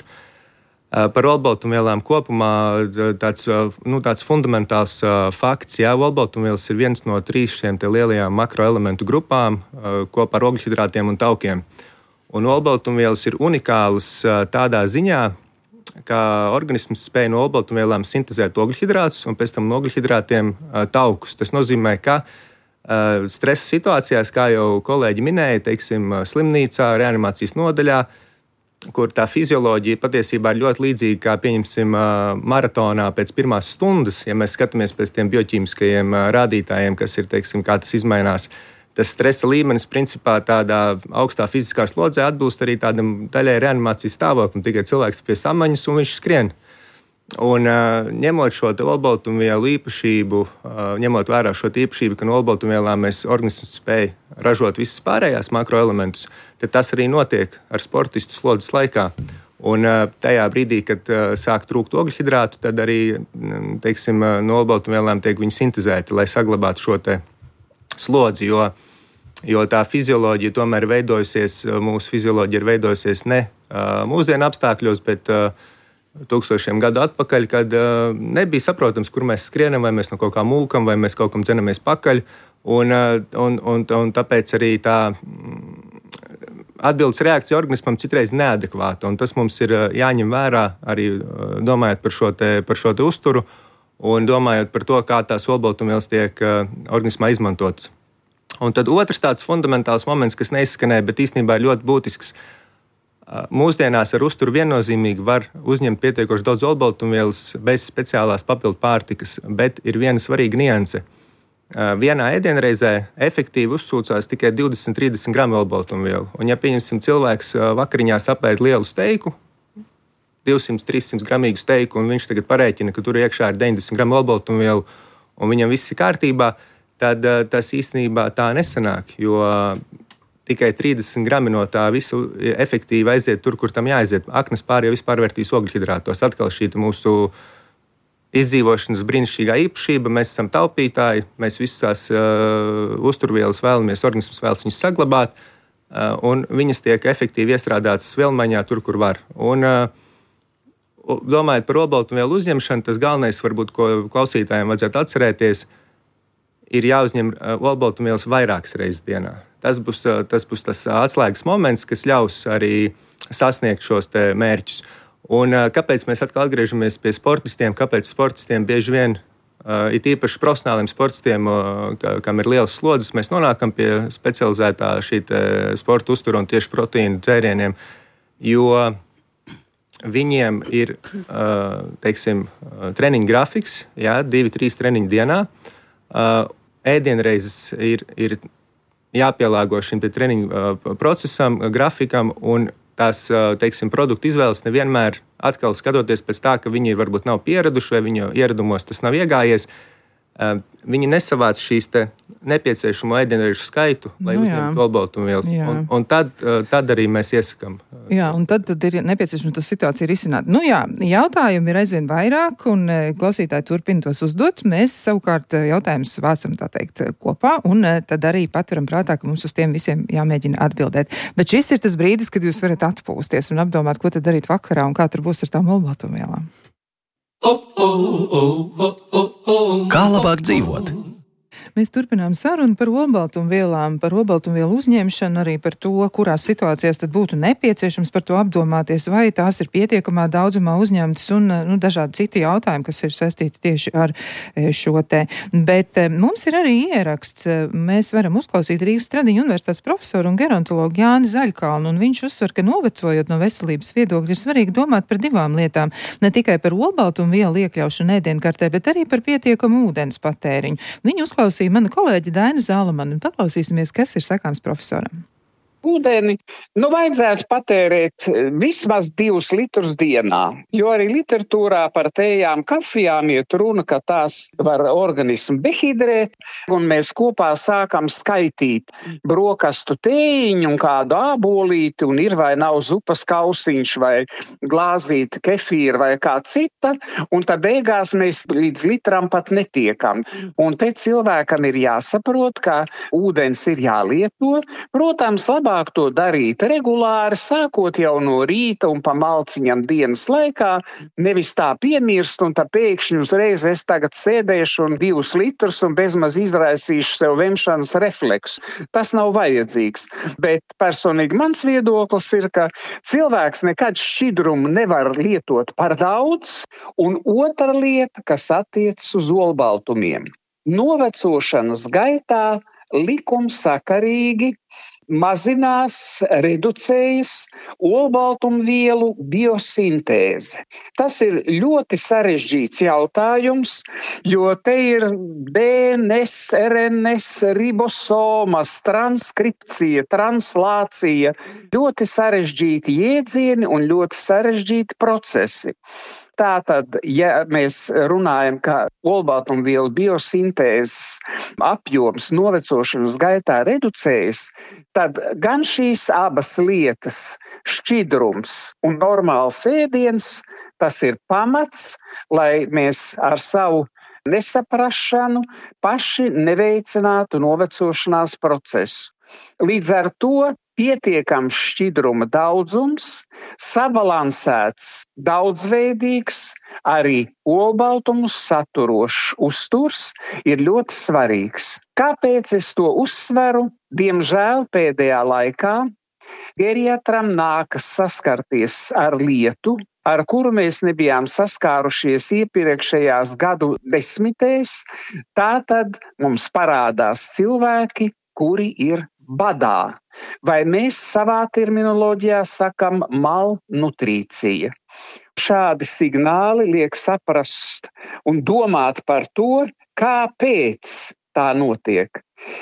Par olbaltumvielām kopumā tāds, nu, tāds fundamentāls fakts, jā, olbaltumvielas ir viens no trīs šiem te lielajām makroelementu grupām kopā ar ogļhidrātiem un taukiem. Un olbaltumvielas ir unikālas tādā ziņā, ka organisms spēj no olbaltumvielām sintezēt ogļhidrātus un pēc tam no ogļhidrātiem taukus. Tas nozīmē, ka stresa situācijās, kā jau kolēģi minēja, teiksim, slimnīcā, reanimācijas nodaļā, kur tā fizioloģija patiesībā ir ļoti līdzīga, kā pieņemsim maratonā pēc pirmās stundas, ja mēs skatāmies pēc tiem bioķīmiskajiem rādītājiem, kas ir, teiksim, kā tas izmainās. Tas stresa līmenis, principā, tādā augstā fiziskā slodzē atbilst arī tādam daļai reanimācijas stāvoklim. Tikai cilvēks pie samaņas un viņš skrien. Un ņemot šo olbaltumvielu īpašību, ņemot vērā šo īpašību, ka no olbaltumvielām mēs organisms spēj ražot visas pārējās makroelementus, tad tas arī notiek ar sportistu slodzes laikā. Un tajā brīdī, kad sāk trūkt ogļhidrātu, tad arī, teiksim, no olbaltumvielām tiek viņi sintezēti, lai saglabātu šo te slodzi, jo, jo tā fizioloģija tomēr veidojusies, mūsu fizioloģija ir veidojusies ne uh, mūsdienu apstākļos, bet uh, tūkstošiem gadu atpakaļ, kad uh, nebija saprotams, kur mēs skrienam, vai mēs no kaut kā mūkam, vai mēs kaut kam dzenamies pakaļ, un, uh, un, un, un tāpēc arī tā atbildes reakcija organismam citreiz neadekvāta, un tas mums ir uh, jāņem vērā arī uh, domājot par šo te, par šo te uzturu, un domājot par to, kā tās olbaltumvielas tiek uh, organismā izmantotas. Un tad otrs tāds fundamentāls moments, kas neizskanēja, bet īstenībā ir ļoti būtisks. Uh, mūsdienās ar uzturu viennozīmīgi var uzņemt pietiekoši daudz olbaltumvielas bez speciālās papildu pārtikas, bet ir viena svarīga nianse. Uh, vienā ēdienreizē efektīvi uzsūcās tikai divdesmit līdz trīsdesmit gramu olbaltumvielu. Un ja pieņemsim cilvēks uh, vakariņās apēd lielu steiku, divsimt līdz trīssimt gramīgu steiku, un viņš tagad parēķina, ka tur iekšā ir deviņdesmit gramu olbaltumvielu, un viņam viss ir kārtībā, tad uh, tas īstenībā tā nesanāk, jo uh, tikai trīsdesmit grami no tā visu efektīvi aiziet tur, kur tam jāaiziet. Aknas pār jau vispār vērtīs ogļhidrātos. Atkal šī mūsu izdzīvošanas brīnišķīgā īpašība, mēs esam taupītāji, mēs visās uh, uzturvielas vēlamies, organisms vēlas viņas saglabāt, uh, un viņas tiek efektīvi iestrādātas vielmaiņā tur, kur var. Un, uh, Domājot par olbaltumvielu uzņemšanu, tas galvenais, varbūt, ko klausītājiem vajadzētu atcerēties, ir jāuzņem olbaltumvielas vairākas reizes dienā. tas būs tas, būs tas atslēgas moments, kas ļaus arī sasniegt šos te mērķus. Un kāpēc mēs atkal atgriežamies pie sportistiem? Kāpēc sportistiem bieži vien, it īpaši profesionāliem sportistiem, kam ir liels slodzes, mēs nonākam pie specializētā šī sporta uztura un tieši proteīnu dzērieniem, jo viņiem ir, teiksim, treniņu grafiks, jā, divi, trīs treniņu dienā. Ēdienreizes ir, ir jāpielāgo šim te treniņu procesam, grafikam, un tās, teiksim, produktu izvēles nevienmēr atkal skatoties pēc tā, ka viņi varbūt nav pieraduši vai viņu ieradumos tas nav iegājies. Viņi nesavāc šīs te nepieciešamo ēdienreižu skaitu, lai nu, uzņemtu olbaltumvielas. Un, un tad, tad arī mēs iesakām. Jā, un tad, tad ir nepieciešams to situāciju risināt. Nu jā, jautājumi ir aizvien vairāk, un klausītāji turpina tos uzdot. Mēs savukārt jautājumus vācam, tā teikt, kopā, un tad arī patveram prātā, ka mums uz tiem visiem jāmēģina atbildēt. Bet šis ir tas brīdis, kad jūs varat atpūsties un apdomāt, ko tad darīt vakarā un kā tur būs ar tām olbaltumvielām. Kā labāk dzīvot? Mēs turpinām sarunu par olbaltumvielām, par olbaltumvielu uzņemšanu, arī par to, kurās situācijās tad būtu nepieciešams par to apdomāties, vai tās ir pietiekamā daudzumā uzņemtas un nu, dažādi citi jautājumi, kas ir saistīti tieši ar šo te. Bet mums ir arī ieraksts. Mēs varam uzklausīt Rīgas Stradiņu universitātes profesoru un gerontologu Jāni Zaļkalnu, un viņš uzsver, ka novecojot no veselības viedokļa ir svarīgi domāt par divām lietām. Ne tikai par olbaltumvielu iekļaušanu ēdienkartē, bet arī par pietiekamu ūdens patēriņu. Viņu uzklausīt mana kolēģe Daina Zālamana, un paklausīsimies, kas ir sakāms profesoram. Ūdeni, nu, vajadzētu patērēt vismaz divus litrus dienā, jo arī literatūrā par tējām, kafijām iet runa, ka tās var organismu dehidrēt, un mēs kopā sākam skaitīt brokastu tējiņu un kādu ābolīti, un ir vai nav zupas kausiņš vai glāzīta kefīra vai kā cita, un tad beigās mēs līdz litram pat netiekam. Un te cilvēkam ir jāsaprot, ka ūdens ir jālieto, protams, labāk to darīt regulāri, sākot jau no rīta un pa malciņam dienas laikā, nevis tā piemirst un tā pēkšņi uzreiz es tagad sēdēšu un divus litrus un bezmaz izraisīšu sev vemšanas refleksu. Tas nav vajadzīgs. Bet personīgi mans viedoklis ir, ka cilvēks nekad šķidrumu nevar lietot par daudz, un otra lieta, kas attiecas uz olbaltumiem. Novecošanas gaitā likumsakarīgi mazinās, reducējas olbaltumvielu biosintēze. Tas ir ļoti sarežģīts jautājums, jo te ir D N S, R N S, ribosomas, transkripcija, translācija, ļoti sarežģīti jēdzieni un ļoti sarežģīti procesi. Tātad, ja mēs runājam, ka olbaltumvielu biosintēzes apjoms novecošanas gaitā reducējas, tad gan šīs abas lietas, šķidrums un normāls ēdiens, tas ir pamats, lai mēs ar savu nesaprašanu paši neveicinātu novecošanās procesu. Līdz ar to pietiekams šķidruma daudzums, sabalansēts, daudzveidīgs, arī olbaltumus saturošs uzturs ir ļoti svarīgs. Kāpēc es to uzsveru? Diemžēl pēdējā laikā geriatram nākas saskarties ar lietu, ar kuru mēs nebijām saskārušies iepriekšējās gadu desmitēs. Tātad mums parādās cilvēki, kuri ir badā, vai mēs savā terminoloģijā sakam malnutrīcija. Šādi signāli liek saprast un domāt par to, kāpēc tā notiek.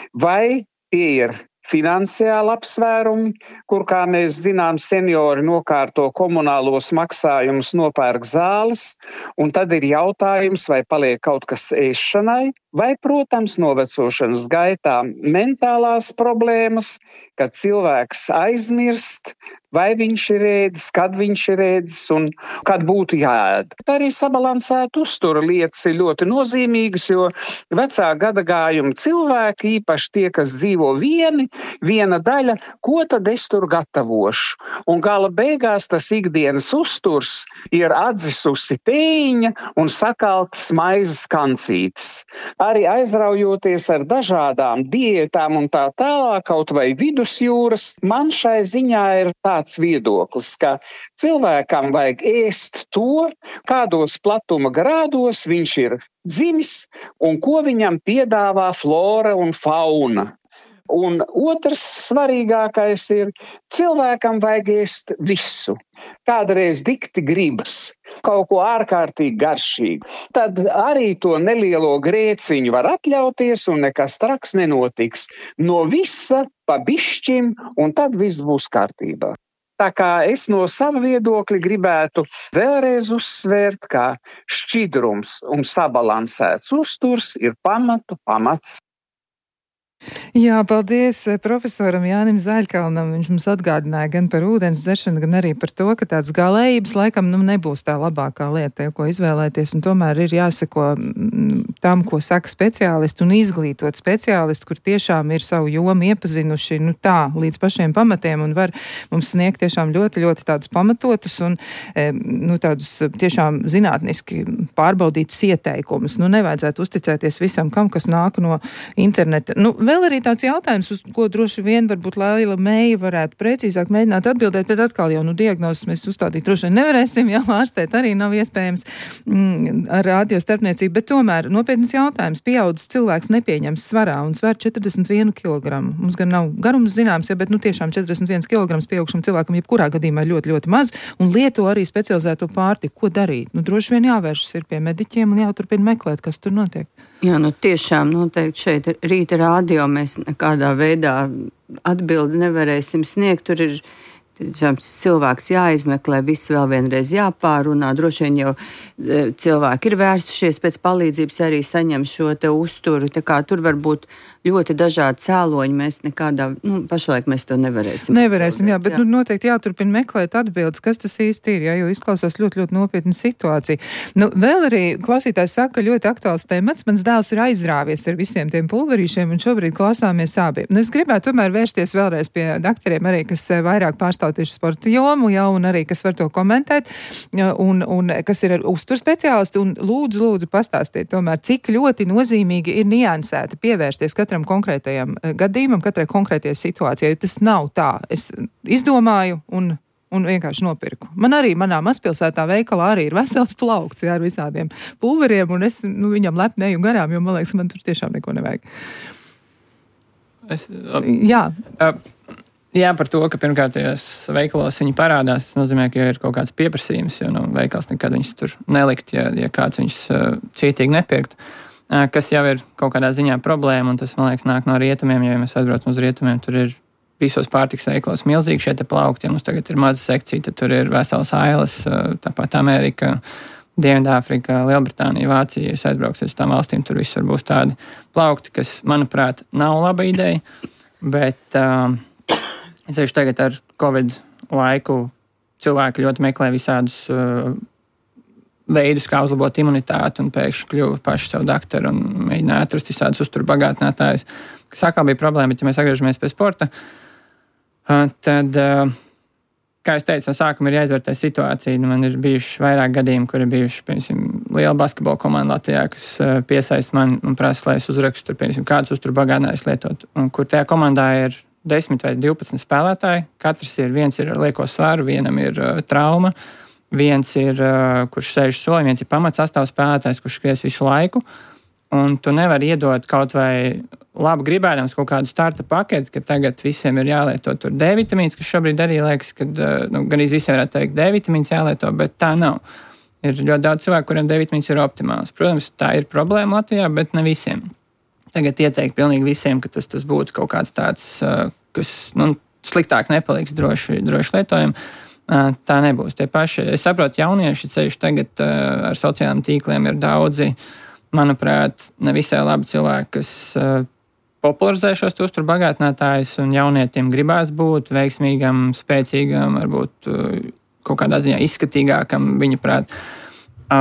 Vai tie ir finansiāli apsvērumi, kur, kā mēs zinām, seniori nokārto komunālos maksājumus, nopērk zāles, un tad ir jautājums, vai paliek kaut kas ēšanai, vai, protams, novecošanas gaitā mentālās problēmas, kad cilvēks aizmirst, vai viņš ir ēdis, kad viņš ir ēdis un kad būtu jāēd. Arī sabalansēt uztura lietas ir ļoti nozīmīgas, jo vecā gadagājuma cilvēki, īpaši tie, kas dzīvo vieni, viena daļa, ko tad es tur gatavošu. Un gala beigās tas ikdienas uzturs ir atzisusi tēņa un sakaltas maizes kancītes. Arī aizraujoties ar dažādām diētām un tā tālāk, kaut vai vidusjūras, man šai ziņā ir tāds viedoklis, ka cilvēkam vajag ēst to, kādos platuma grādos viņš ir dzimis un ko viņam piedāvā flora un fauna. Un otrs svarīgākais ir, cilvēkam vajag ēst visu. Kādreiz dikti gribas, kaut ko ārkārtīgi garšīgu. Tad arī to nelielo grēciņu var atļauties un nekas traks nenotiks. No visa pa bišķim un tad viss būs kārtībā. Tā kā es no sava viedokļa gribētu vēlreiz uzsvērt, ka šķidrums un sabalansēts uzturs ir pamatu pamats. Jā, paldies profesoram Jānim Zaļkalnam. Viņš mums atgādināja gan par ūdens dzeršanu, gan arī par to, ka tāds galējības laikam nu, nebūs tā labākā lieta, ko izvēlēties. Un tomēr ir jāseko tam, ko saka speciālisti un izglītot speciālisti, kur tiešām ir savu jomu iepazinuši nu, tā līdz pašiem pamatiem un var mums sniegt tiešām ļoti, ļoti tādus pamatotus un nu, tādus tiešām zinātniski pārbaudītus ieteikumus. Nu, nevajadzētu uzticēties visam, kam, kas nāk no interneta. Nu, vēl arī tāds jautājums, uz ko droši vien varbūt Laila Meija varētu precīzāk mēģināt atbildēt, bet atkal jau nu diagnozes mēs uzstādīt droši vien nevarēsim, jau ārstēt arī nav iespējams mm, ar radio starpniecību, bet tomēr nopietnas jautājums. Pieaudzis cilvēks nepieņems svarā un sver četrdesmit vienu kilogramu. Mums gan nav garums zināms, ja, bet nu tiešām četrdesmit viens kilograms pieaugšam cilvēkam jebkurā gadījumā ļoti, ļoti maz un lieto arī specializēto pārtiku. Ko darīt? Nu droši vien jāvēršas ir pie mediķiem un jāturpina meklēt, kas tur notiek. Jā, nu tiešām noteikti šeit rīta rādio mēs nekādā veidā atbildi nevarēsim sniegt. Tur ir tiešām cilvēks jāizmeklē, viss vēl vienreiz jāpārunā. Droši vien jau cilvēki ir vērsušies pēc palīdzības, arī saņem šo te uzturu. Tā kā tur var būt ļoti dažādi cēloņi, mēs nekādā, nu, pašlaik mēs to nevarēsim. Nevarēsim, jā, bet jā. Nu, noteikti jāturpina meklēt atbildes, kas tas īsti ir, jā, jo izklausās ļoti, ļoti nopietna situācija. Nu, vēl arī klausītājs saka, ļoti aktuāls temats, mans dēls ir aizrāvies ar visiem tiem pulverīšiem un šobrīd klausāmies abi. Nu, es gribētu tomēr vērsties vēlreiz pie dakteriem arī, kas vairāk pārstāv tieši sporta jomu, jā, un arī, kas var to komentēt, un, un kas ir uzturspeciālisti, un lūdzu, lūdzu pastāstiet tomēr, cik ļoti nozīmīgi ir niansēti pievērsties katram konkrētajam gadījumam, katrai konkrētajai situācijai. Tas nav tā. Es izdomāju un, un vienkārši nopirku. Man arī manā mazpilsētā veikalā arī ir vesels plaukts, jā, ar visādiem pulveriem, un es nu, viņam lepni eju garām, jo man liekas, man tur tiešām neko nevajag. Es, uh, jā. Uh, jā, par to, ka pirmkārtajos veikalos viņi parādās, tas nozīmē, ka ir kaut kāds pieprasījums, jo nu, veikals nekad viņus tur nelikt, ja, ja kāds viņus uh, cietīgi nepirkt. Kas jau ir kaut kādā ziņā problēma, un tas, man liekas, nāk no rietumiem, jo ja mēs atbraucam uz rietumiem, tur ir visos pārtiks veikalos milzīgi šie te plaukti, ja mums tagad ir maza sekcija, tad tur ir vesels ailes, tāpat Amerika, Dienvidāfrika, Lielbritānija, Vācija, jūs aizbrauksiet uz tām valstīm, tur visur būs tādi plaukti, kas, manuprāt, nav laba ideja, bet um, ceļš tagad ar Covid laiku cilvēki ļoti meklē visādus uh, veidus, kā uzlabot imunitāti, un pēkšņi kļuva paši sev dakteru un mēģināja atrast visādus uzturu bagātinātājus. Kas atkal bija problēma, bet ja mēs atgriežamies pie sporta, tad, kā es teicu, no sākuma ir jāizvērtē situācija. Man ir bijuši vairāk gadījumi, kuri ir bijuši, piemēram, liela basketbola komanda Latvijā, kas piesaist man un prasa, lai es uzrakstu, tur, piemēram, kādus uzturu bagātinātājus lietot. Un kur tajā komandā ir desmit vai divpadsmit spēlētāji, katrs ir, viens ir ar lieko svaru, vienam ir uh, trauma, viens ir, uh, kurš sēž solī, viens ir pamats sastāv spēlētājs, kurš skries visu laiku, un tu nevari iedot kaut vai labi gribēdams kaut kādu starta paketi, ka tagad visiem ir jālieto tur D vitamīns, kas šobrīd arī liekas, ka uh, nu, gan iz visiem varētu teikt D vitamīns jālieto, bet tā nav. Ir ļoti daudz cilvēku, kuriem D vitamīns ir optimāls. Protams, tā ir problēma Latvijā, bet ne visiem. Tagad ieteikt pilnīgi visiem, ka tas, tas būtu kaut kāds tāds, uh, kas nu, sliktāk nepaliks droši, droši lietojam. Tā nebūs. Tie paši, es saprotu, jaunieši ceļš tagad uh, ar sociālajiem tīkliem ir daudzi, manuprāt, nevisai labi cilvēki, kas uh, popularizē šos uzturu bagātinātājus, un jaunietim gribās būt veiksmīgam, spēcīgam, varbūt uh, kaut kādā ziņā izskatīgākam, viņa prāt. Uh,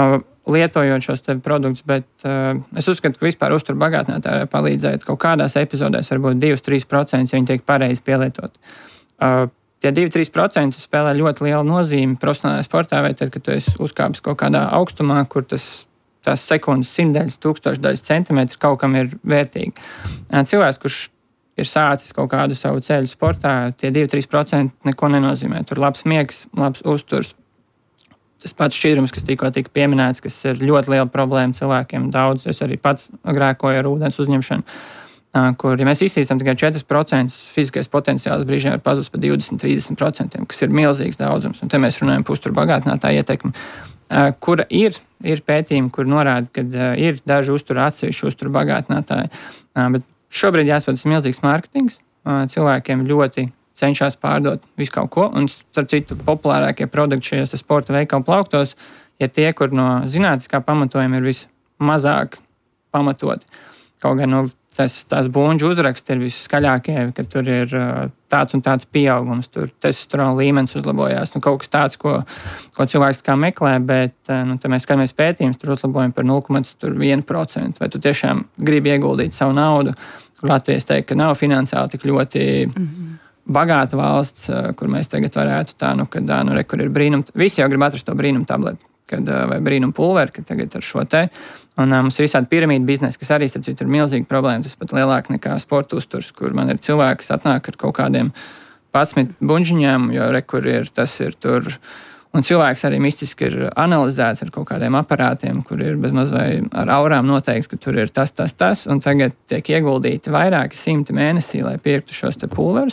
lietojot šos te produktus, bet uh, es uzskatu, ka vispār uzturu bagātinātāji palīdzēt kaut kādās epizodēs, varbūt divi līdz trīs procenti, ja viņi tiek pareizi pielietot. Uh, tie divi līdz trīs procenti spēlē ļoti lielu nozīmi profesionālajā sportā, vai tad, kad tu esi uzkāpis kaut kādā augstumā, kur tas, tās sekundes simtdaļas, tūkstošdaļas centimetri kaut kam ir vērtīgi. Uh, cilvēks, kurš ir sācis kaut kādu savu ceļu sportā, tie divi līdz trīs procenti neko nenozīmē. Tur labs miegs, labs uzturs. Tas pats šķidrums, kas tikko tika pieminēts, kas ir ļoti liela problēma cilvēkiem. Daudz, es arī pats grēkoju ar ūdens uzņemšanu, kur, ja mēs izsīstam tikai četri procenti, fiziskais potenciāls brīžiem var pazust par divdesmit līdz trīsdesmit procentiem, kas ir milzīgs daudzums. Un te mēs runājam par uzturu bagātinātāju ietekmi, kura ir, ir pētījumi, kur norāda, ka ir daži uzturu atsevišķi uzturu bagātinātāji. Bet šobrīd jāsaprot, tas ir milzīgs mārketings. Cilvēkiem ļoti cenšas pārdot visu kaut ko, un, starp citu, populārākie produkti šajos sporta veikalu plauktos ir tie, kur no zinātniskā pamatojuma ir vismazāk pamatoti. Kaut gan no tas, tās bunģu uzraksti ir viskaļākie, ka tur ir tāds un tāds pieaugums, tur testosterona līmenis uzlabojās, nu kaut kas tāds, ko, ko cilvēks kā meklē, bet, nu, tad mēs skatāmies pētījumus, tur uzlabojam par nulle komats viens procents, vai tu tiešām gribi ieguldīt savu naudu, kur Latvijas teikt, ka nav finansiāli tik ļoti mm-hmm. bagāta valsts, kur mēs tagad varētu tā, nu, kad, nu, re, kur ir brīnum, visi jau grib atrast to brīnum tableti, kad, vai brīnum pulveri, kad tagad ar šo te, un mums ir visādi piramīdu biznesi, kas arī, starp citu, ir milzīga problēma, tas pat lielāk nekā sporta uzturs, kur man ir cilvēki, kas atnāk ar kaut kādiem patsmit buņģiņām, jo, re, kur ir, tas ir tur, un cilvēks arī mistiski ir analizēts ar kaut kādiem aparātiem, kur ir bezmaz vai ar aurām noteikts, ka tur ir tas, tas, tas, un tagad tiek ieguldīti vairāki simti mēnesī, lai pirktu šos te pulverus,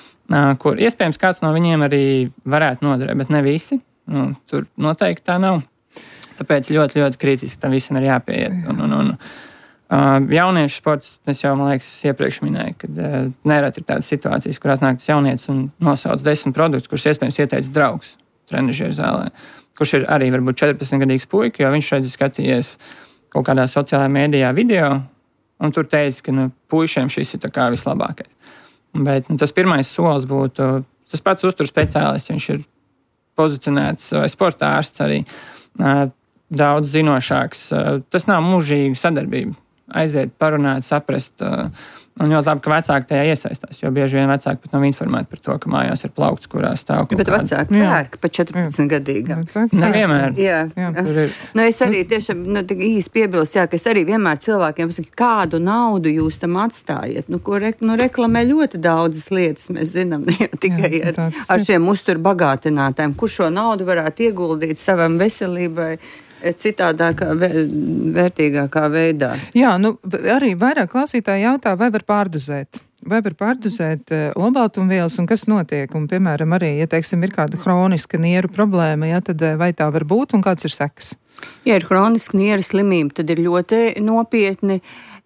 kur iespējams kāds no viņiem arī varētu noderēt, bet ne visi. Nu, tur noteikti tā nav. Tāpēc ļoti, ļoti kritiski tam visam ir jāpieiet. Un, un, un, uh, jauniešu sports, es jau, man liekas, iepriekš minēju, kad uh, nereti ir tādas situācijas, kur atnāk tas jaunietis un nosauc desmit produktus, kurus iespējams ieteicis draugs trenižieru zālē, kurš ir arī varbūt četrpadsmitgadīgs puika, jo viņš redz skatījies kaut kādā sociālajā mēdījā video, un tur teica, ka nu, puišiem šis ir tā kā vislabākais. Bet nu, tas pirmais solis būtu tas pats uzturu speciālists, viņš ir pozicionēts vai sporta ārsts arī daudz zinošāks. Tas nav mūžīga sadarbība. Aiziet, parunāt, saprast. Un ļoti labi, ka vecāki tajā iesaistās, jo bieži vien vecāki pat nav informēti par to, ka mājās ir plaukts, kurā stāv kaut kāda. Bet vecāki pērk pa četrpadsmitgadīgām. Nevienmēr. Jā. jā. jā. Nu, es arī tiešām nu, īsti piebilst, jā, ka es arī vienmēr cilvēkiem pasaku, kādu naudu jūs tam atstājiet. Nu, ko re, nu, reklamē ļoti daudzas lietas, mēs zinām, ne tikai jā, ar, ar šiem uzturu bagātinātājiem, kur šo naudu varētu ieguldīt savam veselībai, citādākā, vērtīgākā veidā. Jā, nu, arī vairāk klausītāji jautā, vai var pārdozēt? Vai var pārdozēt olbaltumvielas un kas notiek? Un, piemēram, arī, ja, teiksim, ir kāda hroniska nieru problēma, ja, tad vai tā var būt un kāds ir sekas? Ja ir hroniska nieru slimība, tad ir ļoti nopietni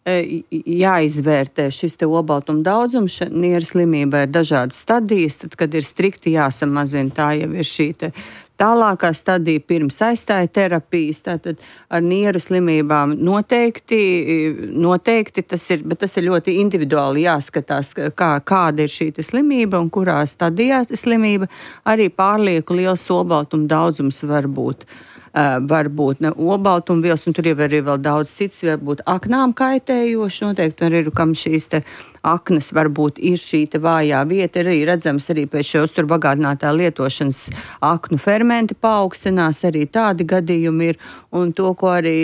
jāizvērtē šis te olbaltuma daudzums. Nieru slimība ir dažādas stadijas, tad, kad ir strikti jāsamazina, tā jau ir šī te tālākā stadija pirms aizstāja terapijas, tātad ar nieru slimībām noteikti, noteikti tas ir, bet tas ir ļoti individuāli jāskatās, kā, kāda ir šī slimība un kurā stadijā slimība. Arī pārlieku liels olbaltuma daudzums var būt. Uh, varbūt ne olbaltumvielas, un tur jau arī vēl daudz cits, varbūt aknām kaitējoši, noteikti arī, kam šīs te aknas varbūt ir šī te vājā vieta, arī redzams arī pēc šo uzturu bagātinātā lietošanas aknu fermenti paaugstinās, arī tādi gadījumi ir, un to, ko arī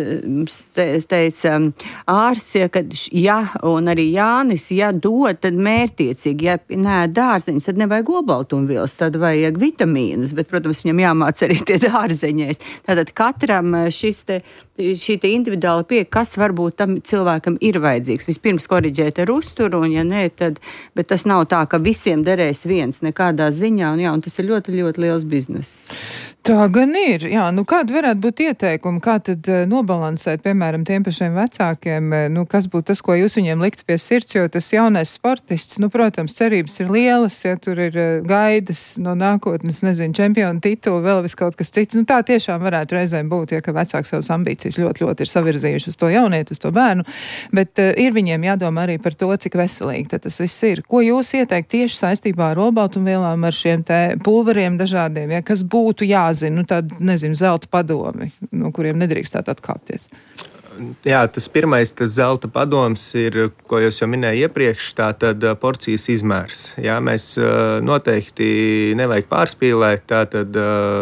teica ārsts, ja, kad, ja, un arī Jānis, ja dod, tad mērtiecīgi, ja nē dārzeņus, tad nevajag olbaltumvielas, tad vajag vitamīnus, bet, protams, viņam jāmāc arī tie dārzeņies. Tātad katram šis te, šī te individuāla pieeja, kas varbūt tam cilvēkam ir vajadzīgs. Vispirms koriģēt ar uzturu, un ja nē, tad, bet tas nav tā, ka visiem derēs viens nekādā ziņā, un jā, un tas ir ļoti, ļoti liels bizness. Tā gan ir, jā, nu kāda varētu būt ieteikumi, kā tad uh, nobalansēt, piemēram, tiem pašiem vecākiem, uh, nu kas būtu tas, ko jūs viņiem liktu pie sirds, jo tas jaunais sportists, nu, protams, cerības ir lielas, ja tur ir uh, gaidas no nākotnes, nezinu, čempionu titulu, vēl vis kaut kas cits, nu tā tiešām varētu reizēm būt, ja ka vecāki savas ambīcijas ļoti, ļoti ir savirzījuši uz to jaunieti, uz to bērnu, bet uh, ir viņiem jādomā arī par to, cik veselīgi tad tas viss ir. Ko jūs ieteikt tieši saistībā ar olbaltumvielām, ar šiem te pulveriem dažādiem, ja, kas būtu jā jāzina, nu tāda, nezinu, zelta padomi, no kuriem nedrīkstāt atkāpties? Jā, tas pirmais, tas zelta padoms ir, ko jūs jau minēju iepriekš, tā tad porcijas izmērs. Jā, mēs noteikti nevajag pārspīlēt, tā tad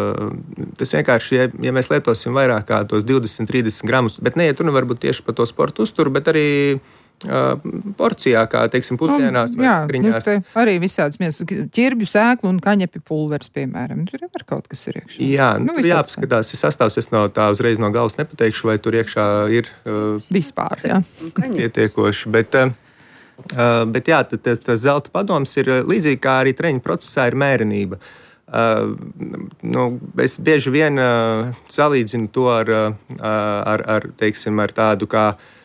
tas vienkārši, ja, ja mēs lietosim vairāk kā tos divdesmit trīsdesmit gramus, bet neiet runa varbūt tieši par to sportu uzturu, bet arī porcijā, kā, teiksim, pusdienās vai jā, kriņās. Nu, arī visādas miesas, ķirbju, sēklu un kaņepi pulveris, piemēram. Tur var kaut kas ir iekšā. Jā, nu, tur jāpaskatās, ja sastāvs, es no tā uzreiz no galas nepateikšu, vai tur iekšā ir uh, vispār, jā. pietiekoši, bet, uh, bet jā, tas, tas zelta padoms ir līdzīgi kā arī treņa procesā ir mērenība. Uh, nu, es bieži vien uh, salīdzinu to ar, uh, ar, ar, teiksim, ar tādu kā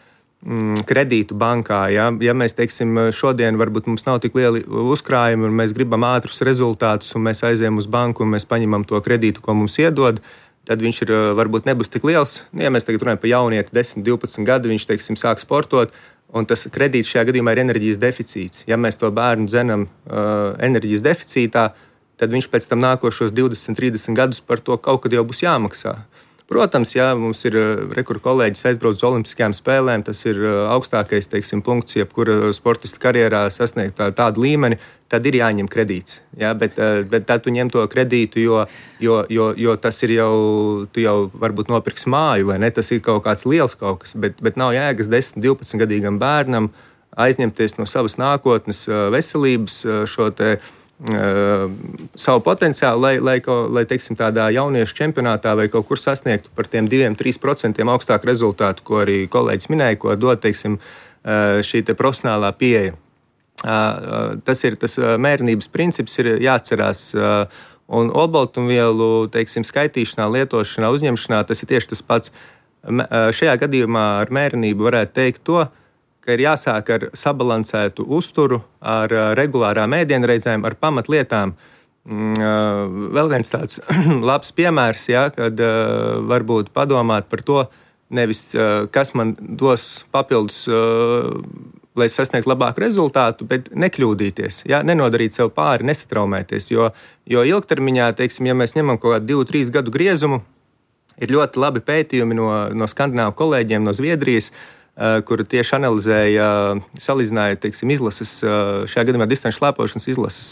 kredītu bankā. Ja, ja mēs, teiksim, šodien varbūt mums nav tik lieli uzkrājumi un mēs gribam ātrus rezultātus un mēs aizējam uz banku un mēs paņemam to kredītu, ko mums iedod, tad viņš ir, varbūt nebūs tik liels. Ja mēs tagad runājam par jaunieti, desmit, divpadsmit gadi, viņš, teiksim, sāk sportot, un tas kredīts šajā gadījumā ir enerģijas deficīts. Ja mēs to bērnu dzenam uh, enerģijas deficītā, tad viņš pēc tam nākošos divdesmit, trīsdesmit gadus par to kaut kad jau būs jāmaksā. Protams, ja mums ir rekur kolēģis aizbrauc uz olimpiskajām spēlēm, tas ir augstākais, teiksim, punkts, jebkura sportista karjerā sasniegt tā, tādu līmeni, tad ir jāņem kredīts. Ja? Bet, bet tad tu ņem to kredītu, jo, jo, jo, jo tas ir jau, tu jau varbūt nopirks māju, vai ne? Tas ir kaut kāds liels kaut kas, bet, bet nav jēgas desmit, divpadsmit gadīgam bērnam aizņemties no savas nākotnes veselības šo te Uh, savu potenciālu, lai, lai, lai teiksim, tādā jauniešu čempionātā vai kaut kur sasniegtu par tiem diviem, trīs procentiem augstāku rezultātu, ko arī kolēģis minēja, ko dod, teiksim, uh, šī te profesionālā pieeja. Uh, uh, tas ir tas uh, mērenības princips, ir jāatcerās, uh, un olbaltumvielu, teiksim, skaitīšanā, lietošanā, uzņemšanā, tas ir tieši tas pats. Uh, šajā gadījumā ar mērenību varētu teikt to, ka ir jāsāk ar sabalansētu uzturu, ar regulārām ēdienreizēm, ar pamatlietām. Vēl viens tāds labs piemērs, ja, kad varbūt padomāt par to, nevis kas man dos papildus, lai sasniegtu labāku rezultātu, bet nekļūdīties, ja, nenodarīt sev pāri, nesatraumēties. Jo, jo ilgtermiņā, teiksim, ja mēs ņemam kaut kādu divu, trīs gadu griezumu, ir ļoti labi pētījumi no, no skandināvu kolēģiem, no Zviedrijas, kur tieši analizēja, salīdzināja, teiksim, izlases, šajā gadījumā distanču slēpošanas izlases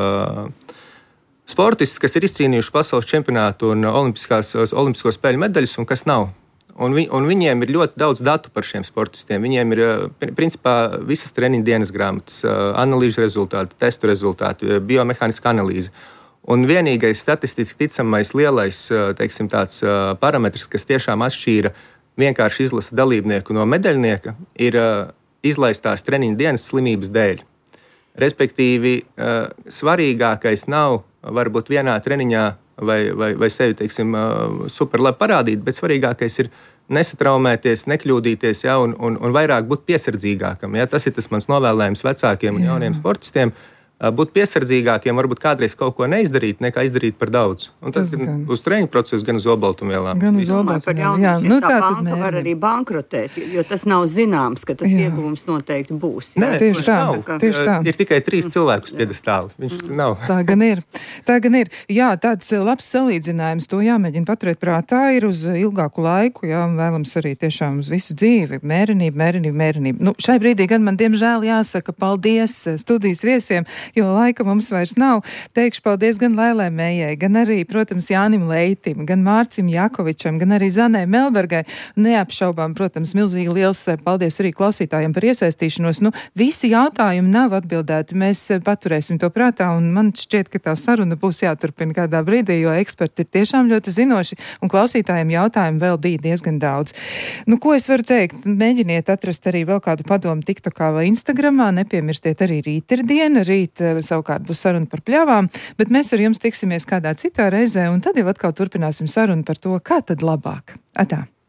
sportistus, kas ir izcīnījuši pasaules čempionātu un olimpisko spēļu medaļas, un kas nav. Un, vi, un viņiem ir ļoti daudz datu par šiem sportistiem. Viņiem ir, principā, visas treniņu dienas grāmatas, analīžu rezultāti, testu rezultāti, biomehāniska analīze. Un vienīgais statistiski ticamais lielais, teiksim, tāds parametrs, kas tiešām atšķīra vienkārši izlasa dalībnieku no medaļnieka, ir uh, izlaistās treniņu dienas slimības dēļ. Respektīvi, uh, svarīgākais nav varbūt vienā treniņā vai, vai, vai sevi, teiksim, uh, super labi parādīt, bet svarīgākais ir nesatraumēties, nekļūdīties, ja, un, un, un vairāk būt piesardzīgākam. Ja. Tas ir tas mans novēlējums vecākiem un jauniem sportistiem. Būt piesardzīgākiem, varbūt kādreiz kaut ko neizdarīt, nekā izdarīt par daudz. Un tas, tas ir gan uz treniņu procesu, gan uz olbaltumvielām. Gan uz olbaltumvielām. Jā, nu, tā, tā banka mērķi. Var arī bankrotēt, jo tas nav zināms, ka tas jā. Ieguvums noteikti būs. Nē, tieši tā, tā, tieši tā. Ir tikai trīs cilvēkus piedestāli. Viņš nav. Tā gan ir. Tā gan ir. Jā, tāds labs salīdzinājums, to jāmēģina paturēt prātā, ir uz ilgāku laiku, jā, un vēlams arī tiešām uz visu dzīvi. Mērenība, mērenība, mērenība. Nu, šai brīdī gan man diemžēl jāsaka paldies studijas viesiem, jo laika mums vairs nav. Teikšu paldies gan Lailai Mējai, gan arī, protams, Jānim Leitim, gan Mārcim Jakovičam, gan arī Zanai Melbergai. Neapšaubām, protams, milzīgi liels paldies arī klausītājiem par iesaistīšanos. Nu, visi jautājumi nav atbildēti. Mēs paturēsim to prātā, un man šķiet, ka tā saruna būs jāturpina kādā brīdī, jo eksperti ir tiešām ļoti zinoši, un klausītājiem jautājumu vēl bija diezgan daudz. Nu, ko es varu teikt? Mēģiniet atrast arī vēl kādu padomu TikTokā vai Instagramā, nepiemirstiet arī rīt ir diena, rīt savukārt būs saruna par pļavām, bet mēs ar jums tiksimies kādā citā reizē, un tad jau atkal turpināsim sarunu par to, kā tad labāk. Atā!